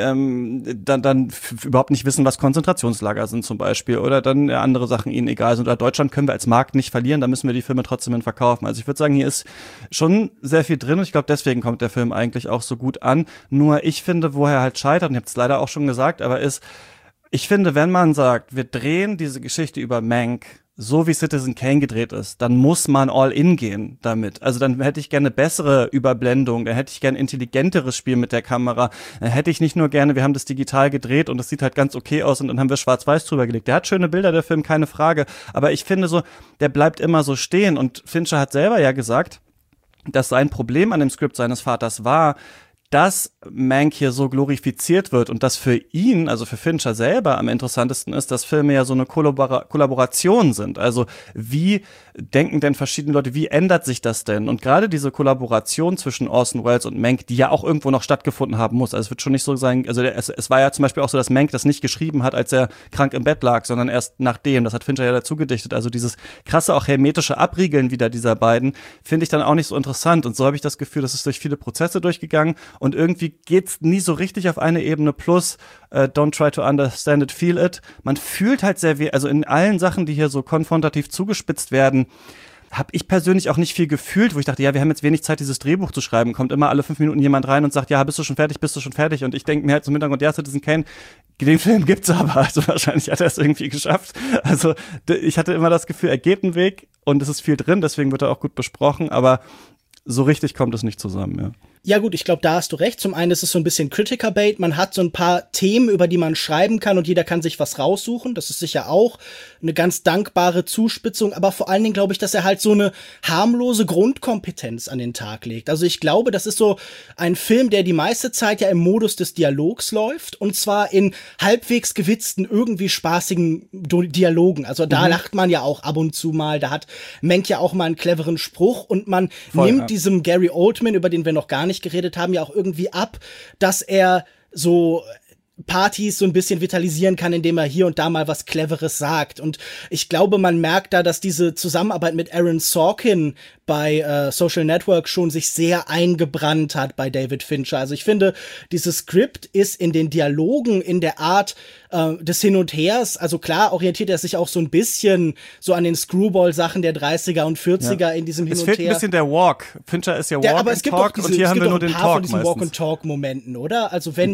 dann überhaupt nicht wissen, was Konzentrationslager sind zum Beispiel oder dann andere Sachen ihnen egal sind. Oder Deutschland können wir als Markt nicht verlieren, da müssen wir die Filme trotzdem verkaufen. Also ich würde sagen, hier ist schon sehr viel drin und ich glaube, deswegen kommt der Film eigentlich auch so gut an. Nur ich finde, wo er halt scheitert, und ich habe es leider auch schon gesagt, aber ich finde, wenn man sagt, wir drehen diese Geschichte über Mank so wie Citizen Kane gedreht ist, dann muss man all in gehen damit. Also dann hätte ich gerne bessere Überblendung, dann hätte ich gerne intelligenteres Spiel mit der Kamera, dann hätte ich nicht nur gerne, wir haben das digital gedreht und das sieht halt ganz okay aus und dann haben wir schwarz-weiß drüber gelegt. Der hat schöne Bilder, der Film, keine Frage, aber ich finde so, der bleibt immer so stehen und Fincher hat selber ja gesagt, dass sein Problem an dem Skript seines Vaters war, dass Mank hier so glorifiziert wird und dass für ihn, also für Fincher selber am interessantesten ist, dass Filme ja so eine Kollaboration sind. Also wie denken denn verschiedene Leute, wie ändert sich das denn? Und gerade diese Kollaboration zwischen Orson Welles und Mank, die ja auch irgendwo noch stattgefunden haben muss. Also es wird schon nicht so sein, also es war ja zum Beispiel auch so, dass Mank das nicht geschrieben hat, als er krank im Bett lag, sondern erst nachdem. Das hat Fincher ja dazu gedichtet. Also dieses krasse, auch hermetische Abriegeln wieder dieser beiden, finde ich dann auch nicht so interessant. Und so habe ich das Gefühl, das ist durch viele Prozesse durchgegangen und irgendwie geht's nie so richtig auf eine Ebene. Plus don't try to understand it, feel it. Man fühlt halt sehr also in allen Sachen, die hier so konfrontativ zugespitzt werden, habe ich persönlich auch nicht viel gefühlt, wo ich dachte, ja, wir haben jetzt wenig Zeit, dieses Drehbuch zu schreiben. Kommt immer alle 5 Minuten jemand rein und sagt, ja, bist du schon fertig? Und ich denke mir halt zum Hintergrund, ja, Citizen Kane, den Film gibt's aber, also wahrscheinlich hat er es irgendwie geschafft. Also ich hatte immer das Gefühl, er geht einen Weg und es ist viel drin, deswegen wird er auch gut besprochen, aber so richtig kommt es nicht zusammen, ja. Ja gut, ich glaube, da hast du recht. Zum einen ist es so ein bisschen Critiker-Bait. Man hat so ein paar Themen, über die man schreiben kann und jeder kann sich was raussuchen. Das ist sicher auch eine ganz dankbare Zuspitzung. Aber vor allen Dingen glaube ich, dass er halt so eine harmlose Grundkompetenz an den Tag legt. Also ich glaube, das ist so ein Film, der die meiste Zeit ja im Modus des Dialogs läuft. Und zwar in halbwegs gewitzten, irgendwie spaßigen Dialogen. Also da lacht man ja auch ab und zu mal. Da hat Mank ja auch mal einen cleveren Spruch. Und man nimmt diesem Gary Oldman, über den wir noch gar nicht geredet haben, ja auch irgendwie ab, dass er so Partys so ein bisschen vitalisieren kann, indem er hier und da mal was Cleveres sagt. Und ich glaube, man merkt da, dass diese Zusammenarbeit mit Aaron Sorkin bei Social Network schon sich sehr eingebrannt hat bei David Fincher. Also ich finde, dieses Skript ist in den Dialogen, in der Art des Hin und Hers, also klar orientiert er sich auch so ein bisschen so an den Screwball-Sachen der 30er und 40er in diesem Hin und Her. Es fehlt ein bisschen der Walk. Fincher ist ja Walk aber es gibt Talk diese, und hier haben wir nur den Talk von diesen Walk-and-Talk-Momenten, oder? Also wenn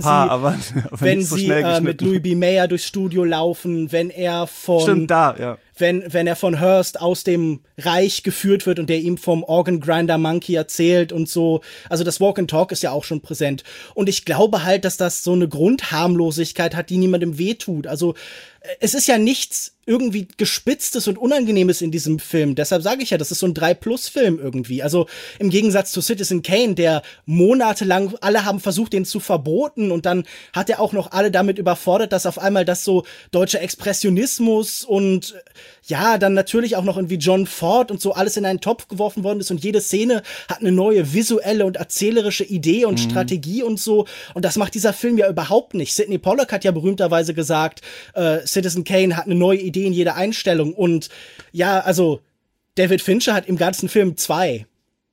wenn sie mit Louis B. Mayer durchs Studio laufen, wenn er von Stimmt, ja. Wenn er von Hearst aus dem Reich geführt wird und der ihm vom Organ Grinder Monkey erzählt und so. Also das Walk and Talk ist ja auch schon präsent. Und ich glaube halt, dass das so eine Grundharmlosigkeit hat, die niemandem wehtut. Also es ist ja nichts irgendwie Gespitztes und Unangenehmes in diesem Film. Deshalb sage ich ja, das ist so ein 3-Plus-Film irgendwie. Also im Gegensatz zu Citizen Kane, der monatelang, alle haben versucht, den zu verboten und dann hat er auch noch alle damit überfordert, dass auf einmal das so deutscher Expressionismus und ja, dann natürlich auch noch irgendwie John Ford und so alles in einen Topf geworfen worden ist und jede Szene hat eine neue visuelle und erzählerische Idee und Strategie und so. Und das macht dieser Film ja überhaupt nicht. Sidney Pollack hat ja berühmterweise gesagt, Citizen Kane hat eine neue Idee in jeder Einstellung. Und ja, also David Fincher hat im ganzen Film 2.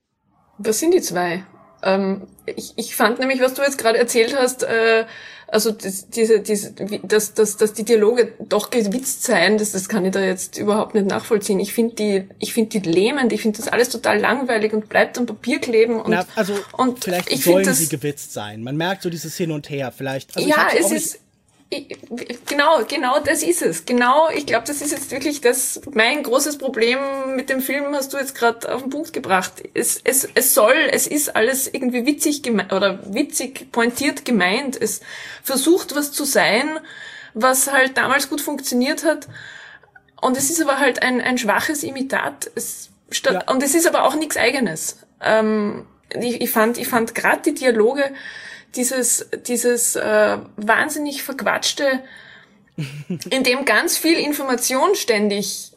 Was sind die 2? Ich fand nämlich, was du jetzt gerade erzählt hast, also dass die Dialoge doch gewitzt seien, das kann ich da jetzt überhaupt nicht nachvollziehen. Ich finde die lähmend, ich finde das alles total langweilig und bleibt am Papier kleben. Und, und vielleicht sollen sie gewitzt sein. Man merkt so dieses Hin und Her vielleicht. Also ja, es ist genau, das ist es. Genau, ich glaube, das ist jetzt wirklich mein großes Problem mit dem Film, hast du jetzt gerade auf den Punkt gebracht. Es ist alles irgendwie witzig pointiert gemeint. Es versucht was zu sein, was halt damals gut funktioniert hat. Und es ist aber halt ein schwaches Imitat. Und es ist aber auch nichts Eigenes. Ich fand gerade die Dialoge, dieses wahnsinnig verquatschte, in dem ganz viel Information ständig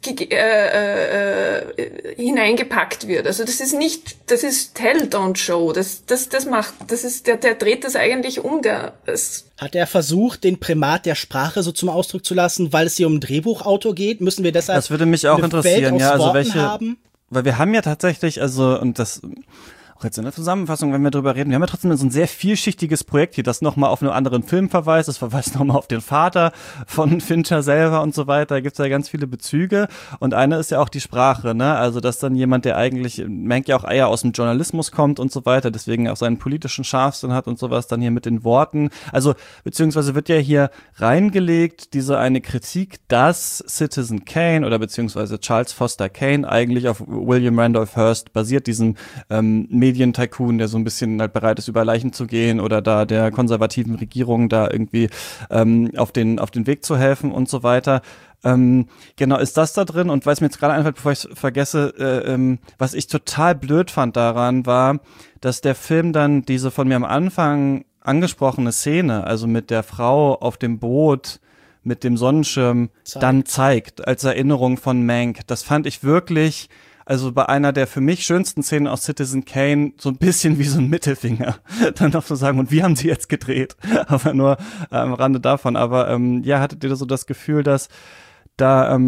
hineingepackt wird. Also das ist Tell, don't show. Der dreht das eigentlich um, Hat er versucht, den Primat der Sprache so zum Ausdruck zu lassen, weil es hier um einen Drehbuchautor geht? Müssen wir deshalb das würde mich auch interessieren, ja, also welche haben? Weil wir haben ja tatsächlich, also, und das auch jetzt in der Zusammenfassung, wenn wir drüber reden, wir haben ja trotzdem so ein sehr vielschichtiges Projekt hier, das nochmal auf einen anderen Film verweist, das verweist nochmal auf den Vater von Fincher selber und so weiter, da gibt's ja ganz viele Bezüge und eine ist ja auch die Sprache, ne, also dass dann jemand, der eigentlich, Mank ja auch eher aus dem Journalismus kommt und so weiter, deswegen auch seinen politischen Scharfsinn hat und sowas, dann hier mit den Worten, also beziehungsweise wird ja hier reingelegt, diese eine Kritik, dass Citizen Kane oder beziehungsweise Charles Foster Kane eigentlich auf William Randolph Hearst basiert, diesem Medientycoon, der so ein bisschen halt bereit ist, über Leichen zu gehen oder da der konservativen Regierung da irgendwie auf den Weg zu helfen und so weiter. Genau, ist das da drin? Und weil es mir jetzt gerade einfällt, bevor ich es vergesse, was ich total blöd fand daran, war, dass der Film dann diese von mir am Anfang angesprochene Szene, also mit der Frau auf dem Boot, mit dem Sonnenschirm, dann zeigt, als Erinnerung von Mank. Das fand ich wirklich, also bei einer der für mich schönsten Szenen aus Citizen Kane, so ein bisschen wie so ein Mittelfinger. Dann noch zu sagen, und wie haben sie jetzt gedreht? Aber nur am Rande davon. Aber ja, hattet ihr so das Gefühl, dass da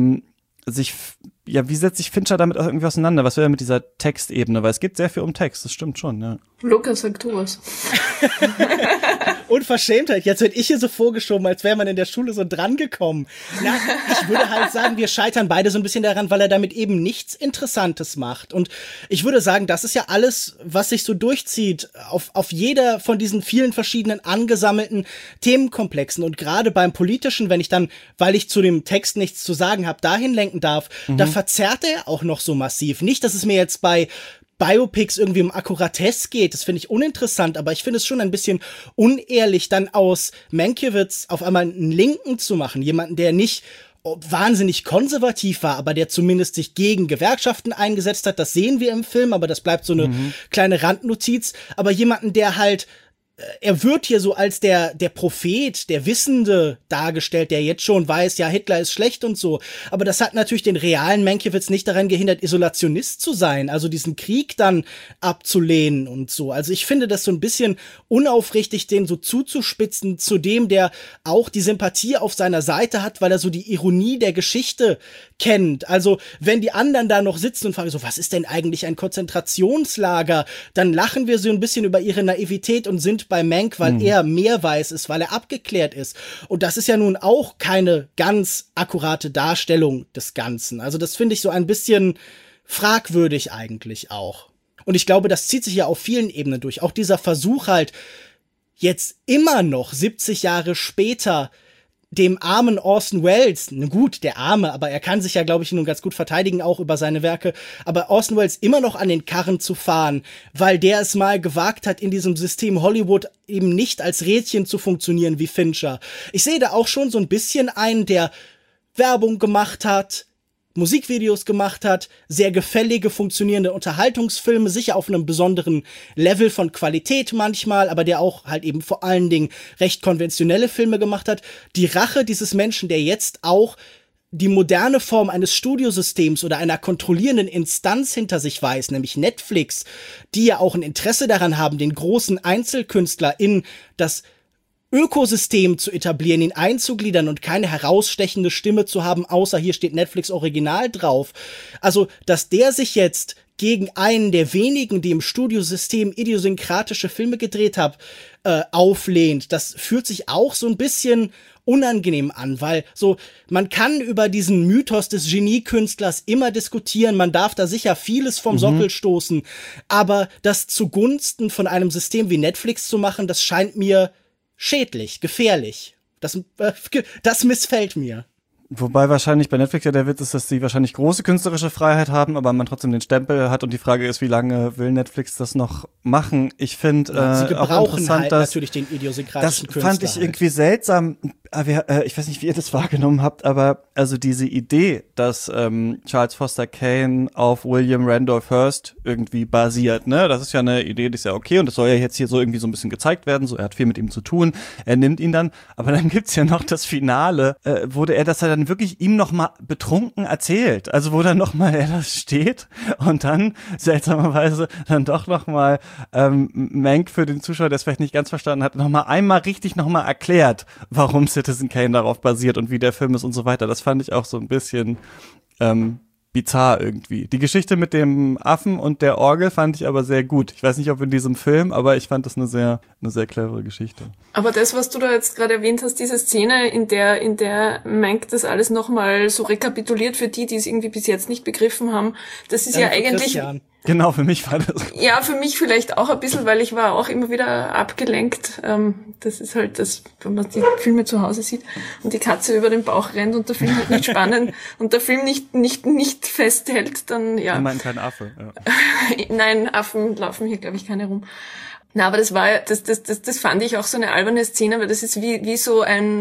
wie setzt sich Fincher damit auch irgendwie auseinander? Was wäre mit dieser Textebene? Weil es geht sehr viel um Text, das stimmt schon, ja. Lukas, sag du was. Unverschämtheit. Jetzt wird ich hier so vorgeschoben, als wäre man in der Schule so drangekommen. Na, ich würde halt sagen, wir scheitern beide so ein bisschen daran, weil er damit eben nichts Interessantes macht. Und ich würde sagen, das ist ja alles, was sich so durchzieht auf jeder von diesen vielen verschiedenen angesammelten Themenkomplexen. Und gerade beim Politischen, wenn ich dann, weil ich zu dem Text nichts zu sagen habe, dahin lenken darf, da verzerrt er auch noch so massiv. Nicht, dass es mir jetzt bei Biopics irgendwie um Akkuratesse geht, das finde ich uninteressant, aber ich finde es schon ein bisschen unehrlich, dann aus Mankiewicz auf einmal einen Linken zu machen, jemanden, der nicht wahnsinnig konservativ war, aber der zumindest sich gegen Gewerkschaften eingesetzt hat, das sehen wir im Film, aber das bleibt so eine kleine Randnotiz, aber jemanden, der halt er wird hier so als der Prophet, der Wissende dargestellt, der jetzt schon weiß, ja, Hitler ist schlecht und so. Aber das hat natürlich den realen Mankiewicz nicht daran gehindert, Isolationist zu sein, also diesen Krieg dann abzulehnen und so. Also ich finde das so ein bisschen unaufrichtig, den so zuzuspitzen zu dem, der auch die Sympathie auf seiner Seite hat, weil er so die Ironie der Geschichte kennt. Also wenn die anderen da noch sitzen und fragen so, was ist denn eigentlich ein Konzentrationslager? Dann lachen wir so ein bisschen über ihre Naivität und sind bei Mank, weil er mehr weiß ist, weil er abgeklärt ist. Und das ist ja nun auch keine ganz akkurate Darstellung des Ganzen. Also das finde ich so ein bisschen fragwürdig eigentlich auch. Und ich glaube, das zieht sich ja auf vielen Ebenen durch. Auch dieser Versuch halt, jetzt immer noch 70 Jahre später dem armen Orson Welles, gut, der Arme, aber er kann sich ja, glaube ich, nun ganz gut verteidigen, auch über seine Werke, aber Orson Welles immer noch an den Karren zu fahren, weil der es mal gewagt hat, in diesem System Hollywood eben nicht als Rädchen zu funktionieren wie Fincher. Ich sehe da auch schon so ein bisschen einen, der Werbung gemacht hat, Musikvideos gemacht hat, sehr gefällige, funktionierende Unterhaltungsfilme, sicher auf einem besonderen Level von Qualität manchmal, aber der auch halt eben vor allen Dingen recht konventionelle Filme gemacht hat. Die Rache dieses Menschen, der jetzt auch die moderne Form eines Studiosystems oder einer kontrollierenden Instanz hinter sich weiß, nämlich Netflix, die ja auch ein Interesse daran haben, den großen Einzelkünstler in das Ökosystem zu etablieren, ihn einzugliedern und keine herausstechende Stimme zu haben, außer hier steht Netflix Original drauf. Also, dass der sich jetzt gegen einen der wenigen, die im Studiosystem idiosynkratische Filme gedreht haben, auflehnt, das fühlt sich auch so ein bisschen unangenehm an, weil so, man kann über diesen Mythos des Geniekünstlers immer diskutieren, man darf da sicher vieles vom Sockel stoßen, aber das zugunsten von einem System wie Netflix zu machen, das scheint mir schädlich, gefährlich. Das missfällt mir. Wobei wahrscheinlich bei Netflix ja der Witz ist, dass sie wahrscheinlich große künstlerische Freiheit haben, aber man trotzdem den Stempel hat und die Frage ist, wie lange will Netflix das noch machen? Ich finde sie auch interessant, halt dass natürlich den idiosynkratischen Künstler. Das fand ich irgendwie seltsam. Ich weiß nicht, wie ihr das wahrgenommen habt, aber also diese Idee, dass Charles Foster Kane auf William Randolph Hearst irgendwie basiert, ne? Das ist ja eine Idee, die ist ja okay und das soll ja jetzt hier so irgendwie so ein bisschen gezeigt werden, so er hat viel mit ihm zu tun, er nimmt ihn dann, aber dann gibt's ja noch das Finale, wo er das dann wirklich ihm noch mal betrunken erzählt, also wo dann noch mal er das steht und dann seltsamerweise dann doch noch mal Mank für den Zuschauer, der es vielleicht nicht ganz verstanden hat, noch mal einmal richtig noch mal erklärt, warum Citizen Kane darauf basiert und wie der Film ist und so weiter. Das fand ich auch so ein bisschen bizarr irgendwie. Die Geschichte mit dem Affen und der Orgel fand ich aber sehr gut. Ich weiß nicht, ob in diesem Film, aber ich fand das eine sehr clevere Geschichte. Aber das, was du da jetzt gerade erwähnt hast, diese Szene, in der Mank das alles nochmal so rekapituliert für die es irgendwie bis jetzt nicht begriffen haben, das ist ja eigentlich... Christian. Genau, für mich war das. Ja, für mich vielleicht auch ein bisschen, weil ich war auch immer wieder abgelenkt. Das ist halt das, wenn man die Filme zu Hause sieht und die Katze über den Bauch rennt und der Film halt nicht spannend und der Film nicht festhält, dann ja. Ich meine kein Affe. Ja. Nein, Affen laufen hier, glaube ich, keine rum. Na, aber das fand ich auch so eine alberne Szene, weil das ist wie so ein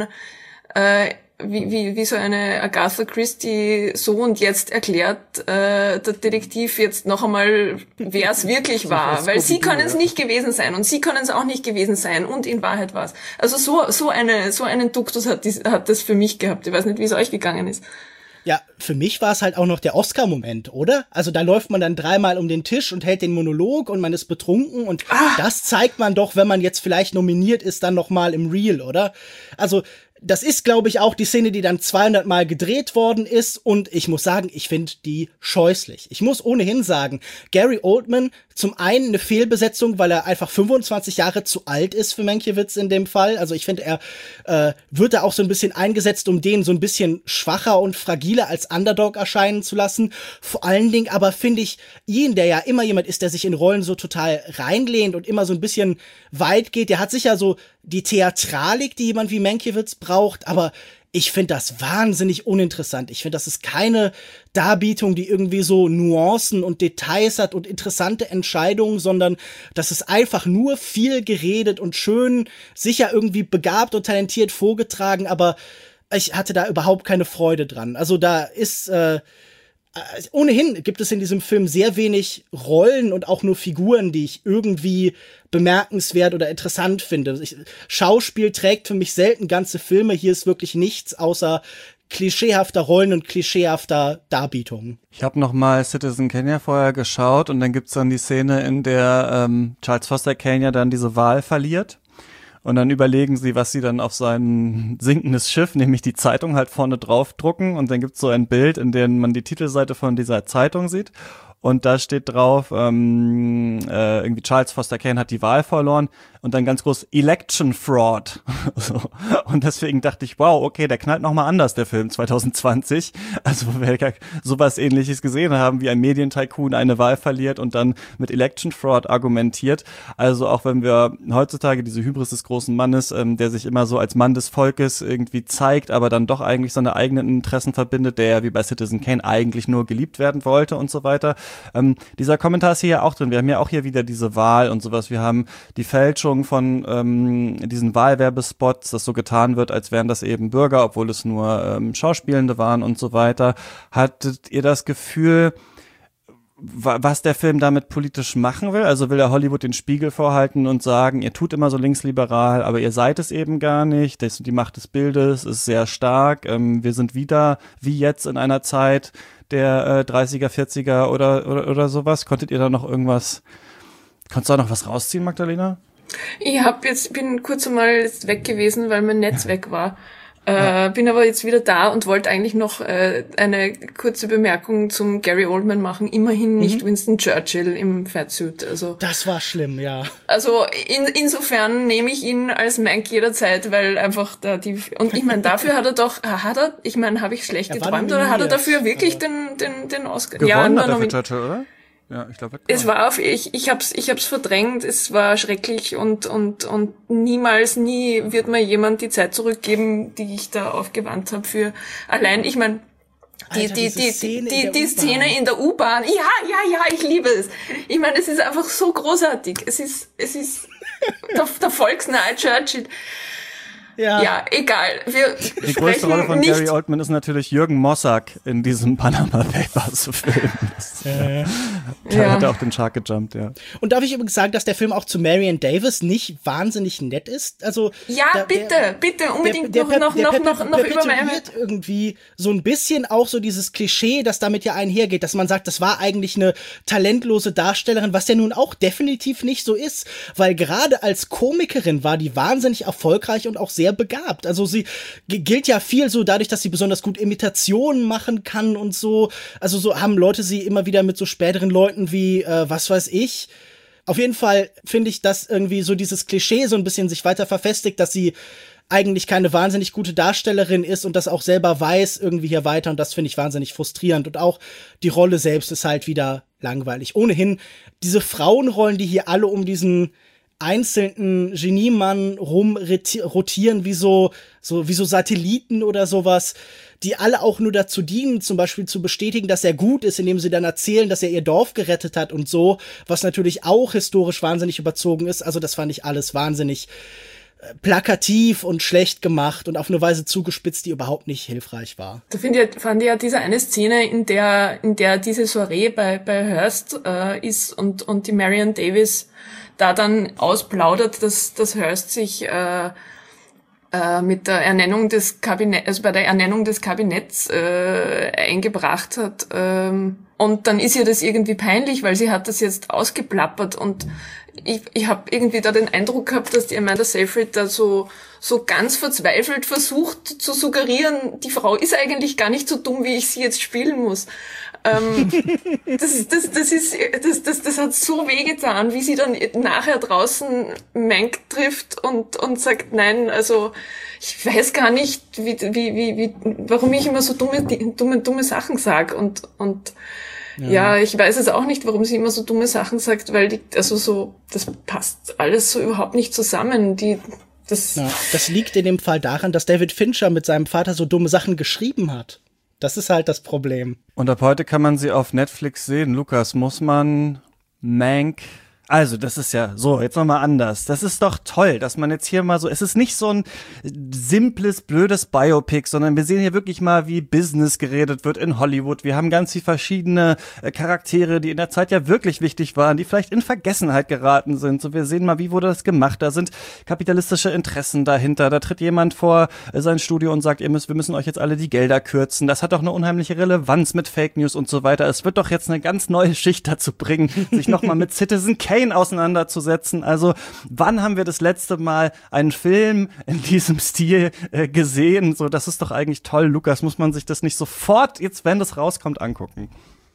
wie so eine Agatha Christie so und jetzt erklärt der Detektiv jetzt noch einmal, wer es wirklich war, weil sie können es nicht gewesen sein und sie können es auch nicht gewesen sein und in Wahrheit war es. Also so einen Duktus hat das für mich gehabt. Ich weiß nicht, wie es euch gegangen ist. Ja, für mich war es halt auch noch der Oscar-Moment, oder? Also da läuft man dann 3-mal um den Tisch und hält den Monolog und man ist betrunken und das zeigt man doch, wenn man jetzt vielleicht nominiert ist, dann noch mal im Reel, oder? Also das ist, glaube ich, auch die Szene, die dann 200 Mal gedreht worden ist und ich muss sagen, ich finde die scheußlich. Ich muss ohnehin sagen, Gary Oldman, zum einen eine Fehlbesetzung, weil er einfach 25 Jahre zu alt ist für Mankiewicz in dem Fall. Also ich finde, er wird da auch so ein bisschen eingesetzt, um den so ein bisschen schwacher und fragiler als Underdog erscheinen zu lassen. Vor allen Dingen aber finde ich ihn, der ja immer jemand ist, der sich in Rollen so total reinlehnt und immer so ein bisschen weit geht, der hat sicher so die Theatralik, die jemand wie Mankiewicz braucht, aber ich finde das wahnsinnig uninteressant. Ich finde, das ist keine Darbietung, die irgendwie so Nuancen und Details hat und interessante Entscheidungen, sondern das ist einfach nur viel geredet und schön, sicher irgendwie begabt und talentiert vorgetragen, aber ich hatte da überhaupt keine Freude dran. Also da ist ohnehin gibt es in diesem Film sehr wenig Rollen und auch nur Figuren, die ich irgendwie bemerkenswert oder interessant finde. Schauspiel trägt für mich selten ganze Filme. Hier ist wirklich nichts außer klischeehafter Rollen und klischeehafter Darbietungen. Ich habe noch mal Citizen Kane vorher geschaut und dann gibt's dann die Szene, in der Charles Foster Kane ja dann diese Wahl verliert. Und dann überlegen sie, was sie dann auf sein sinkendes Schiff, nämlich die Zeitung halt vorne drauf drucken. Und dann gibt's so ein Bild, in dem man die Titelseite von dieser Zeitung sieht. Und da steht drauf, irgendwie Charles Foster Kane hat die Wahl verloren und dann ganz groß Election Fraud. So. Und deswegen dachte ich, wow, okay, der knallt nochmal anders, der Film 2020. Also wer sowas Ähnliches gesehen haben, wie ein Medientycoon eine Wahl verliert und dann mit Election Fraud argumentiert. Also auch wenn wir heutzutage diese Hybris des großen Mannes, der sich immer so als Mann des Volkes irgendwie zeigt, aber dann doch eigentlich seine eigenen Interessen verbindet, der ja wie bei Citizen Kane eigentlich nur geliebt werden wollte und so weiter. Dieser Kommentar ist hier ja auch drin. Wir haben ja auch hier wieder diese Wahl und sowas. Wir haben die Fälschung von diesen Wahlwerbespots, dass so getan wird, als wären das eben Bürger, obwohl es nur Schauspielende waren und so weiter. Hattet ihr das Gefühl, was der Film damit politisch machen will? Also will er Hollywood den Spiegel vorhalten und sagen, ihr tut immer so linksliberal, aber ihr seid es eben gar nicht. Die Macht des Bildes ist sehr stark. Wir sind wieder, wie jetzt, in einer Zeit der 30er, 40er oder sowas. Konntest du da noch was rausziehen, Magdalena? Ich bin kurz einmal jetzt weg gewesen, weil mein Netz weg war. Bin aber jetzt wieder da und wollte eigentlich noch eine kurze Bemerkung zum Gary Oldman machen. Immerhin nicht Winston Churchill im Fatsuit. Also das war schlimm, ja. Also insofern nehme ich ihn als Mank jederzeit, weil einfach und ich meine, dafür habe ich schlecht geträumt oder hat er dafür wirklich den Oscar? Gewonnen hat er für Churchill, oder? Ja, ich glaube, es war ich hab's verdrängt, es war schrecklich und nie wird mir jemand die Zeit zurückgeben, die ich da aufgewandt habe für allein, ich meine, die Szene in der U-Bahn. Ja, ich liebe es. Ich meine, es ist einfach so großartig. Es ist der volksnahe Churchill. Ja, egal. Die größte Rolle von Gary Oldman ist natürlich Jürgen Mossack in diesem Panama Papers Film. Da hat er auch den Shark gejumpt, ja. Und darf ich übrigens sagen, dass der Film auch zu Marion Davis nicht wahnsinnig nett ist? Also bitte, unbedingt noch über Marion. Irgendwie so ein bisschen auch so dieses Klischee, das damit ja einhergeht, dass man sagt, das war eigentlich eine talentlose Darstellerin, was ja nun auch definitiv nicht so ist, weil gerade als Komikerin war die wahnsinnig erfolgreich und auch sehr sehr begabt. Also sie gilt ja viel so dadurch, dass sie besonders gut Imitationen machen kann und so. Also so haben Leute sie immer wieder mit so späteren Leuten wie, was weiß ich. Auf jeden Fall finde ich, dass irgendwie so dieses Klischee so ein bisschen sich weiter verfestigt, dass sie eigentlich keine wahnsinnig gute Darstellerin ist und das auch selber weiß irgendwie hier weiter, und das finde ich wahnsinnig frustrierend. Und auch die Rolle selbst ist halt wieder langweilig. Ohnehin diese Frauenrollen, die hier alle um diesen einzelnen Geniemann rotieren wie so Satelliten oder sowas, die alle auch nur dazu dienen, zum Beispiel zu bestätigen, dass er gut ist, indem sie dann erzählen, dass er ihr Dorf gerettet hat und so, was natürlich auch historisch wahnsinnig überzogen ist. Also das fand ich alles wahnsinnig plakativ und schlecht gemacht und auf eine Weise zugespitzt, die überhaupt nicht hilfreich war. Da fand ich ja diese eine Szene, in der diese Soiree bei Hearst ist und die Marion Davies da dann ausplaudert, dass Hearst sich mit der Ernennung des Kabinetts, also bei der Ernennung des Kabinetts eingebracht hat. Und dann ist ihr das irgendwie peinlich, weil sie hat das jetzt ausgeplappert, und ich habe irgendwie da den Eindruck gehabt, dass die Amanda Seyfried da so ganz verzweifelt versucht zu suggerieren, die Frau ist eigentlich gar nicht so dumm, wie ich sie jetzt spielen muss. Das hat so wehgetan, wie sie dann nachher draußen Mank trifft und sagt, nein, also ich weiß gar nicht, warum ich immer so dumme Sachen sag, und ja, ich weiß es auch nicht, warum sie immer so dumme Sachen sagt, weil das passt alles so überhaupt nicht zusammen. Das liegt in dem Fall daran, dass David Fincher mit seinem Vater so dumme Sachen geschrieben hat. Das ist halt das Problem. Und ab heute kann man sie auf Netflix sehen. Lukas, muss man Mank... Also, das ist ja so, jetzt nochmal anders. Das ist doch toll, dass man jetzt hier mal so, es ist nicht so ein simples, blödes Biopic, sondern wir sehen hier wirklich mal, wie Business geredet wird in Hollywood. Wir haben ganz viele verschiedene Charaktere, die in der Zeit ja wirklich wichtig waren, die vielleicht in Vergessenheit geraten sind. So, wir sehen mal, wie wurde das gemacht. Da sind kapitalistische Interessen dahinter. Da tritt jemand vor sein Studio und sagt, wir müssen euch jetzt alle die Gelder kürzen. Das hat doch eine unheimliche Relevanz mit Fake News und so weiter. Es wird doch jetzt eine ganz neue Schicht dazu bringen, sich nochmal mit Citizen Kane auseinanderzusetzen. Also, wann haben wir das letzte Mal einen Film in diesem Stil gesehen? So, das ist doch eigentlich toll. Lukas, muss man sich das nicht sofort, jetzt wenn das rauskommt, angucken?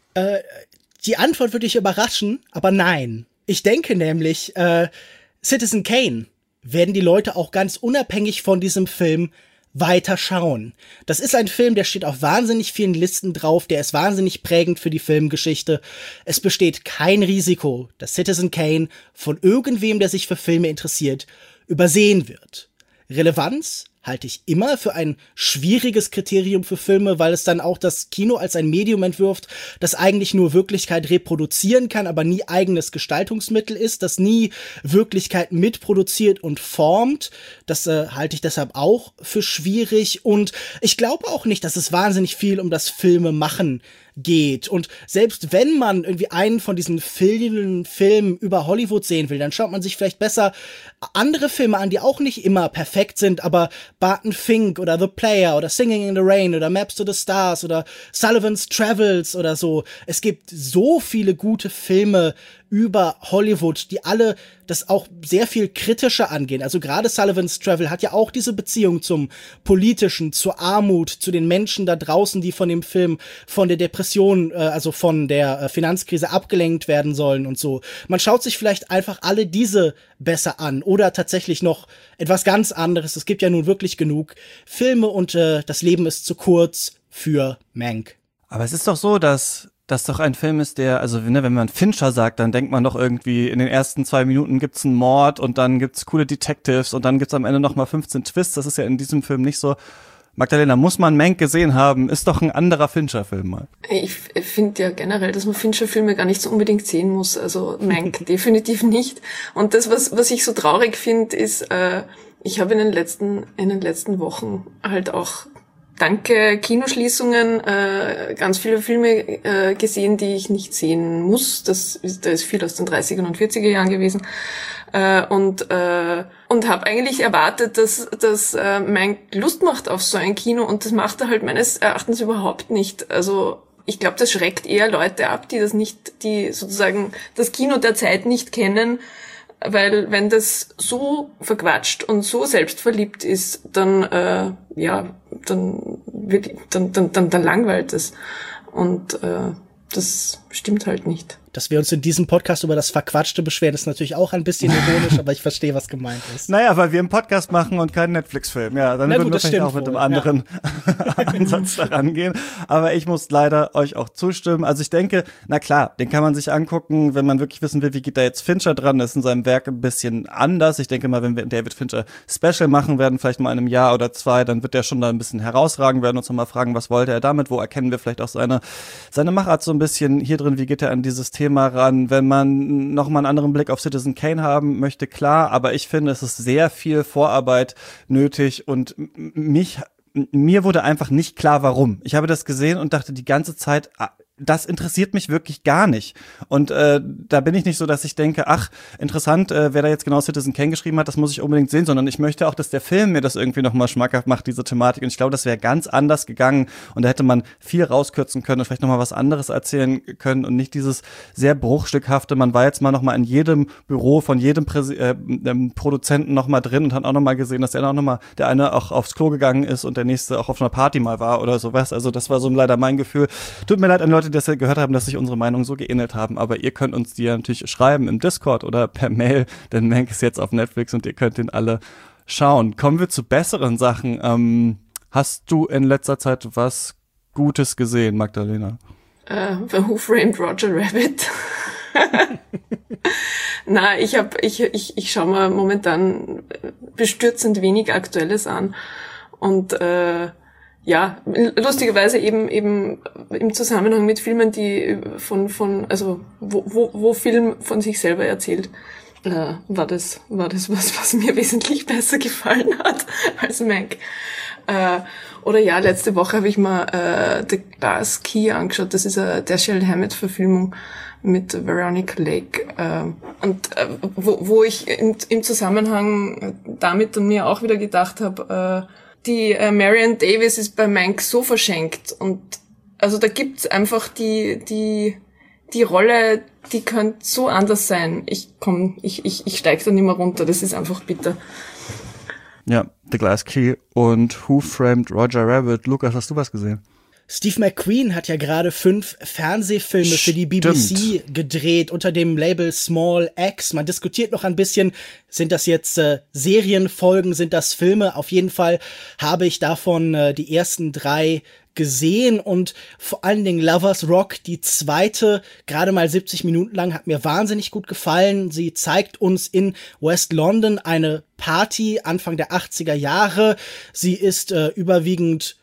Die Antwort würde dich überraschen, aber nein. Ich denke nämlich, Citizen Kane werden die Leute auch ganz unabhängig von diesem Film weiter schauen. Das ist ein Film, der steht auf wahnsinnig vielen Listen drauf, der ist wahnsinnig prägend für die Filmgeschichte. Es besteht kein Risiko, dass Citizen Kane von irgendwem, der sich für Filme interessiert, übersehen wird. Relevanz halte ich immer für ein schwieriges Kriterium für Filme, weil es dann auch das Kino als ein Medium entwirft, das eigentlich nur Wirklichkeit reproduzieren kann, aber nie eigenes Gestaltungsmittel ist, das nie Wirklichkeit mitproduziert und formt. Das halte ich deshalb auch für schwierig, und ich glaube auch nicht, dass es wahnsinnig viel um das Filmemachen geht. Und selbst wenn man irgendwie einen von diesen vielen Filmen über Hollywood sehen will, dann schaut man sich vielleicht besser andere Filme an, die auch nicht immer perfekt sind, aber Barton Fink oder The Player oder Singing in the Rain oder Maps to the Stars oder Sullivan's Travels oder so. Es gibt so viele gute Filme über Hollywood, die alle das auch sehr viel kritischer angehen. Also gerade Sullivan's Travel hat ja auch diese Beziehung zum Politischen, zur Armut, zu den Menschen da draußen, die von dem Film, von der Depression, also von der Finanzkrise abgelenkt werden sollen und so. Man schaut sich vielleicht einfach alle diese besser an oder tatsächlich noch etwas ganz anderes. Es gibt ja nun wirklich genug Filme, und das Leben ist zu kurz für Mank. Aber es ist doch so, dass das doch ein Film ist, der, also ne, wenn man Fincher sagt, dann denkt man doch irgendwie, in den ersten 2 Minuten gibt's einen Mord und dann gibt's coole Detectives und dann gibt's am Ende nochmal 15 Twists. Das ist ja in diesem Film nicht so. Magdalena, muss man Mank gesehen haben? Ist doch ein anderer Fincher-Film mal. Ich finde ja generell, dass man Fincher-Filme gar nicht so unbedingt sehen muss. Also Mank definitiv nicht. Und das, was ich so traurig finde, ist, ich habe in den letzten Wochen halt auch danke Kinoschließungen ganz viele Filme gesehen, die ich nicht sehen muss. Da ist viel aus den 30er und 40er Jahren gewesen. Und habe eigentlich erwartet, dass Mank Lust macht auf so ein Kino, und das macht er halt meines Erachtens überhaupt nicht. Also ich glaube, das schreckt eher Leute ab, die sozusagen das Kino der Zeit nicht kennen, weil wenn das so verquatscht und so selbstverliebt ist, dann langweilt es. Und das stimmt halt nicht. Dass wir uns in diesem Podcast über das Verquatschte beschweren, ist natürlich auch ein bisschen ironisch, aber ich verstehe, was gemeint ist. Naja, weil wir einen Podcast machen und keinen Netflix-Film. Ja, dann würden wir vielleicht auch mit einem anderen Ansatz daran gehen. Aber ich muss leider euch auch zustimmen. Also ich denke, na klar, den kann man sich angucken, wenn man wirklich wissen will, wie geht da jetzt Fincher dran. Das ist in seinem Werk ein bisschen anders. Ich denke mal, wenn wir ein David Fincher Special machen werden, vielleicht mal in einem Jahr oder 2, dann wird der schon da ein bisschen herausragen, werden uns nochmal fragen, was wollte er damit, wo erkennen wir vielleicht auch seine Machart so ein bisschen hier drin, wie geht er an dieses Thema ran, wenn man noch mal einen anderen Blick auf Citizen Kane haben möchte, klar, aber ich finde, es ist sehr viel Vorarbeit nötig und mir wurde einfach nicht klar, warum. Ich habe das gesehen und dachte die ganze Zeit, das interessiert mich wirklich gar nicht. Und da bin ich nicht so, dass ich denke, ach, interessant, wer da jetzt genau Citizen Kane geschrieben hat, das muss ich unbedingt sehen, sondern ich möchte auch, dass der Film mir das irgendwie nochmal schmackhaft macht, diese Thematik. Und ich glaube, das wäre ganz anders gegangen und da hätte man viel rauskürzen können und vielleicht nochmal was anderes erzählen können und nicht dieses sehr bruchstückhafte, man war jetzt mal nochmal in jedem Büro von jedem Produzenten nochmal drin und hat auch nochmal gesehen, dass der eine auch aufs Klo gegangen ist und der nächste auch auf einer Party mal war oder sowas. Also das war so leider mein Gefühl. Tut mir leid an Leute, die das gehört haben, dass sich unsere Meinungen so geähnelt haben, aber ihr könnt uns die ja natürlich schreiben im Discord oder per Mail, denn Mank ist jetzt auf Netflix und ihr könnt den alle schauen. Kommen wir zu besseren Sachen. Hast du in letzter Zeit was Gutes gesehen, Magdalena? Who Framed Roger Rabbit? Na, ich schaue mir momentan bestürzend wenig Aktuelles an und lustigerweise eben im Zusammenhang mit Filmen, die wo Film von sich selber erzählt, war das was mir wesentlich besser gefallen hat als Mank. Letzte Woche habe ich mal The Glass Key angeschaut. Das ist eine Dashiell Hammett-Verfilmung mit Veronica Lake. Wo ich im Zusammenhang damit dann mir auch wieder gedacht habe, die Marion Davies ist bei Mank so verschenkt und also da gibt's einfach die Rolle, die könnte so anders sein. Ich steig da nicht mehr runter, das ist einfach bitter. Ja, The Glass Key und Who Framed Roger Rabbit. Lukas, hast du was gesehen? Steve McQueen hat ja gerade 5 Fernsehfilme für die BBC gedreht unter dem Label Small Axe. Man diskutiert noch ein bisschen, sind das jetzt Serienfolgen, sind das Filme? Auf jeden Fall habe ich davon die ersten 3 gesehen und vor allen Dingen Lovers Rock, die zweite, gerade mal 70 Minuten lang, hat mir wahnsinnig gut gefallen. Sie zeigt uns in West London eine Party Anfang der 80er Jahre. Sie ist überwiegend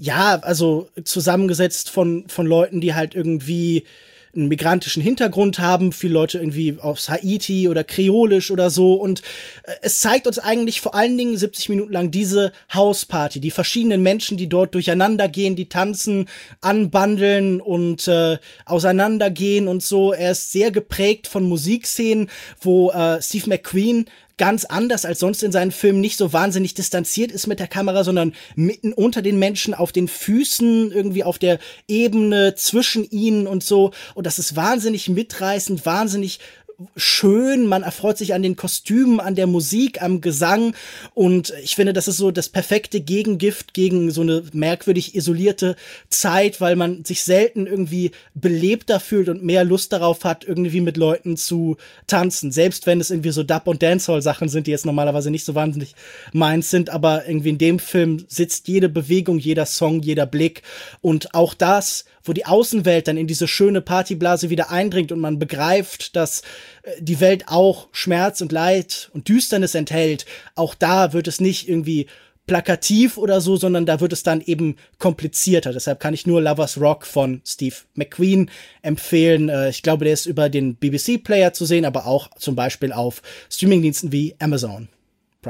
zusammengesetzt von Leuten, die halt irgendwie einen migrantischen Hintergrund haben, viele Leute irgendwie aus Haiti oder kreolisch oder so und es zeigt uns eigentlich vor allen Dingen 70 Minuten lang diese Hausparty, die verschiedenen Menschen, die dort durcheinander gehen, die tanzen, anbandeln und auseinandergehen und so. Er ist sehr geprägt von Musikszenen, wo Steve McQueen ganz anders als sonst in seinen Filmen nicht so wahnsinnig distanziert ist mit der Kamera, sondern mitten unter den Menschen, auf den Füßen, irgendwie auf der Ebene zwischen ihnen und so. Und das ist wahnsinnig mitreißend, wahnsinnig schön, man erfreut sich an den Kostümen, an der Musik, am Gesang und ich finde, das ist so das perfekte Gegengift gegen so eine merkwürdig isolierte Zeit, weil man sich selten irgendwie belebter fühlt und mehr Lust darauf hat, irgendwie mit Leuten zu tanzen, selbst wenn es irgendwie so Dub- und Dancehall-Sachen sind, die jetzt normalerweise nicht so wahnsinnig meins sind, aber irgendwie in dem Film sitzt jede Bewegung, jeder Song, jeder Blick und auch das, wo die Außenwelt dann in diese schöne Partyblase wieder eindringt und man begreift, dass die Welt auch Schmerz und Leid und Düsternis enthält. Auch da wird es nicht irgendwie plakativ oder so, sondern da wird es dann eben komplizierter. Deshalb kann ich nur Lovers Rock von Steve McQueen empfehlen. Ich glaube, der ist über den BBC-Player zu sehen, aber auch zum Beispiel auf Streamingdiensten wie Amazon Prime.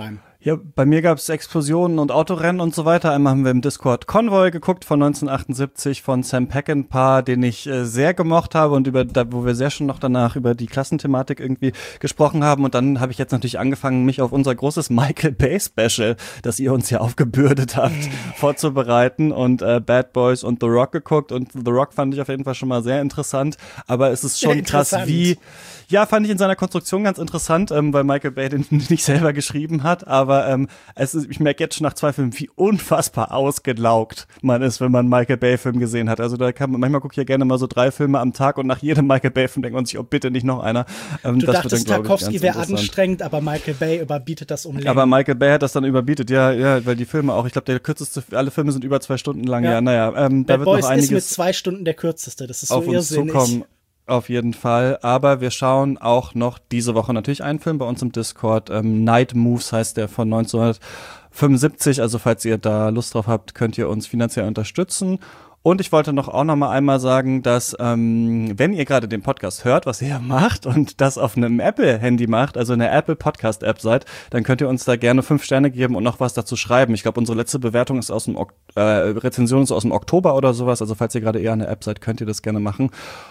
Ja, bei mir gab es Explosionen und Autorennen und so weiter. Einmal haben wir im Discord Convoy geguckt von 1978 von Sam Peckinpah, den ich sehr gemocht habe und wo wir sehr schon noch danach über die Klassenthematik irgendwie gesprochen haben. Und dann habe ich jetzt natürlich angefangen, mich auf unser großes Michael Bay Special, das ihr uns ja aufgebürdet habt, vorzubereiten und Bad Boys und The Rock geguckt. Und The Rock fand ich auf jeden Fall schon mal sehr interessant. Aber es ist schon krass, fand ich in seiner Konstruktion ganz interessant, weil Michael Bay den nicht selber geschrieben hat, aber ich merke jetzt schon nach 2 Filmen, wie unfassbar ausgelaugt man ist, wenn man einen Michael Bay-Film gesehen hat. Also manchmal gucke ich ja gerne mal so 3 Filme am Tag und nach jedem Michael Bay-Film denkt man sich, oh bitte nicht noch einer. Du dachtest, Tarkovsky wäre anstrengend, aber Michael Bay überbietet das um Längen. Aber Michael Bay hat das dann überbietet, ja, weil die Filme auch, ich glaube, alle Filme sind über 2 Stunden lang, da Bad wird Boys noch einiges ist mit 2 Stunden der kürzeste, das ist so auf uns irrsinnig. Zukommen. Auf jeden Fall, aber wir schauen auch noch diese Woche natürlich einen Film bei uns im Discord. Night Moves heißt der von 1975, also falls ihr da Lust drauf habt, könnt ihr uns finanziell unterstützen. Und ich wollte noch mal einmal sagen, dass wenn ihr gerade den Podcast hört, was ihr macht und das auf einem Apple-Handy macht, also in der Apple Podcast-App seid, dann könnt ihr uns da gerne 5 Sterne geben und noch was dazu schreiben. Ich glaube, unsere letzte Bewertung ist Rezension ist aus dem Oktober oder sowas, also falls ihr gerade eher an der App seid, könnt ihr das gerne machen.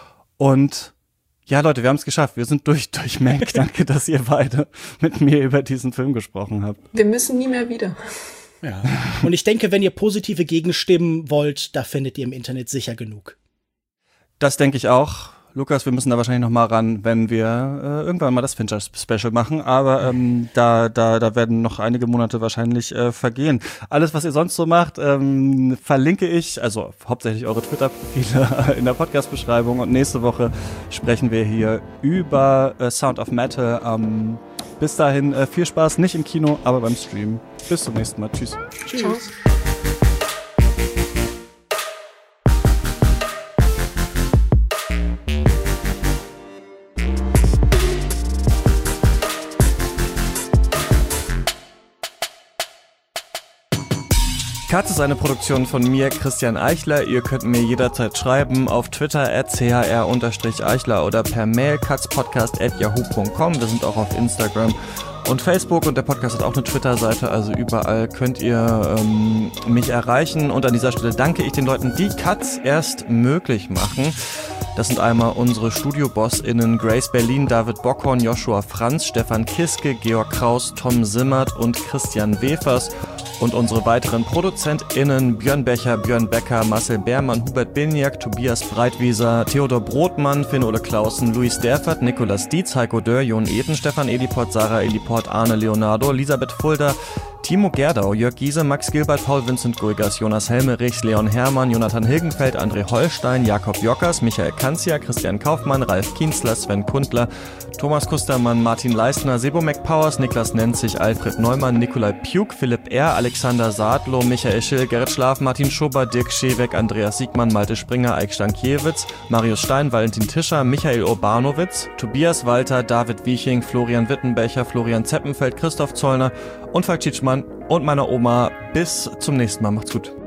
Und ja, Leute, wir haben es geschafft. Wir sind durch Mac. Danke, dass ihr beide mit mir über diesen Film gesprochen habt. Wir müssen nie mehr wieder. Ja. Und ich denke, wenn ihr positive Gegenstimmen wollt, da findet ihr im Internet sicher genug. Das denke ich auch. Lukas, wir müssen da wahrscheinlich noch mal ran, wenn wir irgendwann mal das Fincher-Special machen. Aber da werden noch einige Monate wahrscheinlich vergehen. Alles, was ihr sonst so macht, verlinke ich, also hauptsächlich eure Twitter-Profile in der Podcast-Beschreibung. Und nächste Woche sprechen wir hier über Sound of Metal. Bis dahin viel Spaß, nicht im Kino, aber beim Stream. Bis zum nächsten Mal. Tschüss. Tschüss. Katz ist eine Produktion von mir, Christian Eichler. Ihr könnt mir jederzeit schreiben auf Twitter @chr_eichler oder per Mail katzpodcast@yahoo.com. Wir sind auch auf Instagram und Facebook und der Podcast hat auch eine Twitter-Seite, also überall könnt ihr mich erreichen. Und an dieser Stelle danke ich den Leuten, die Katz erst möglich machen. Das sind einmal unsere Studio-BossInnen Grace Berlin, David Bockhorn, Joshua Franz, Stefan Kiske, Georg Kraus, Tom Simmert und Christian Wefers. Und unsere weiteren ProduzentInnen Björn Becher, Björn Becker, Marcel Beermann, Hubert Bilniak, Tobias Breitwieser, Theodor Brotmann, Finn-Ole Clausen, Luis Derfert, Nikolas Dietz, Heiko Dörr, Jon Eden, Stefan Eliport, Sarah Eliport, Arne Leonardo, Elisabeth Fulda, Timo Gerdau, Jörg Giese, Max Gilbert, Paul Vincent Guigas, Jonas Helmerichs, Leon Hermann, Jonathan Hilgenfeld, André Holstein, Jakob Jockers, Michael Kanzia, Christian Kaufmann, Ralf Kienzler, Sven Kundler, Thomas Kustermann, Martin Leistner, Sebo McPowers, Niklas Nenzig, Alfred Neumann, Nikolai Pjuk, Philipp R., Alexander Sadlo, Michael Schill, Gerrit Schlaf, Martin Schober, Dirk Scheweck, Andreas Siegmann, Malte Springer, Eik Stankiewicz, Marius Stein, Valentin Tischer, Michael Urbanowitz, Tobias Walter, David Wieching, Florian Wittenbecher, Florian Zeppenfeld, Christoph Zollner und Falk Tschitschmann und meiner Oma. Bis zum nächsten Mal. Macht's gut.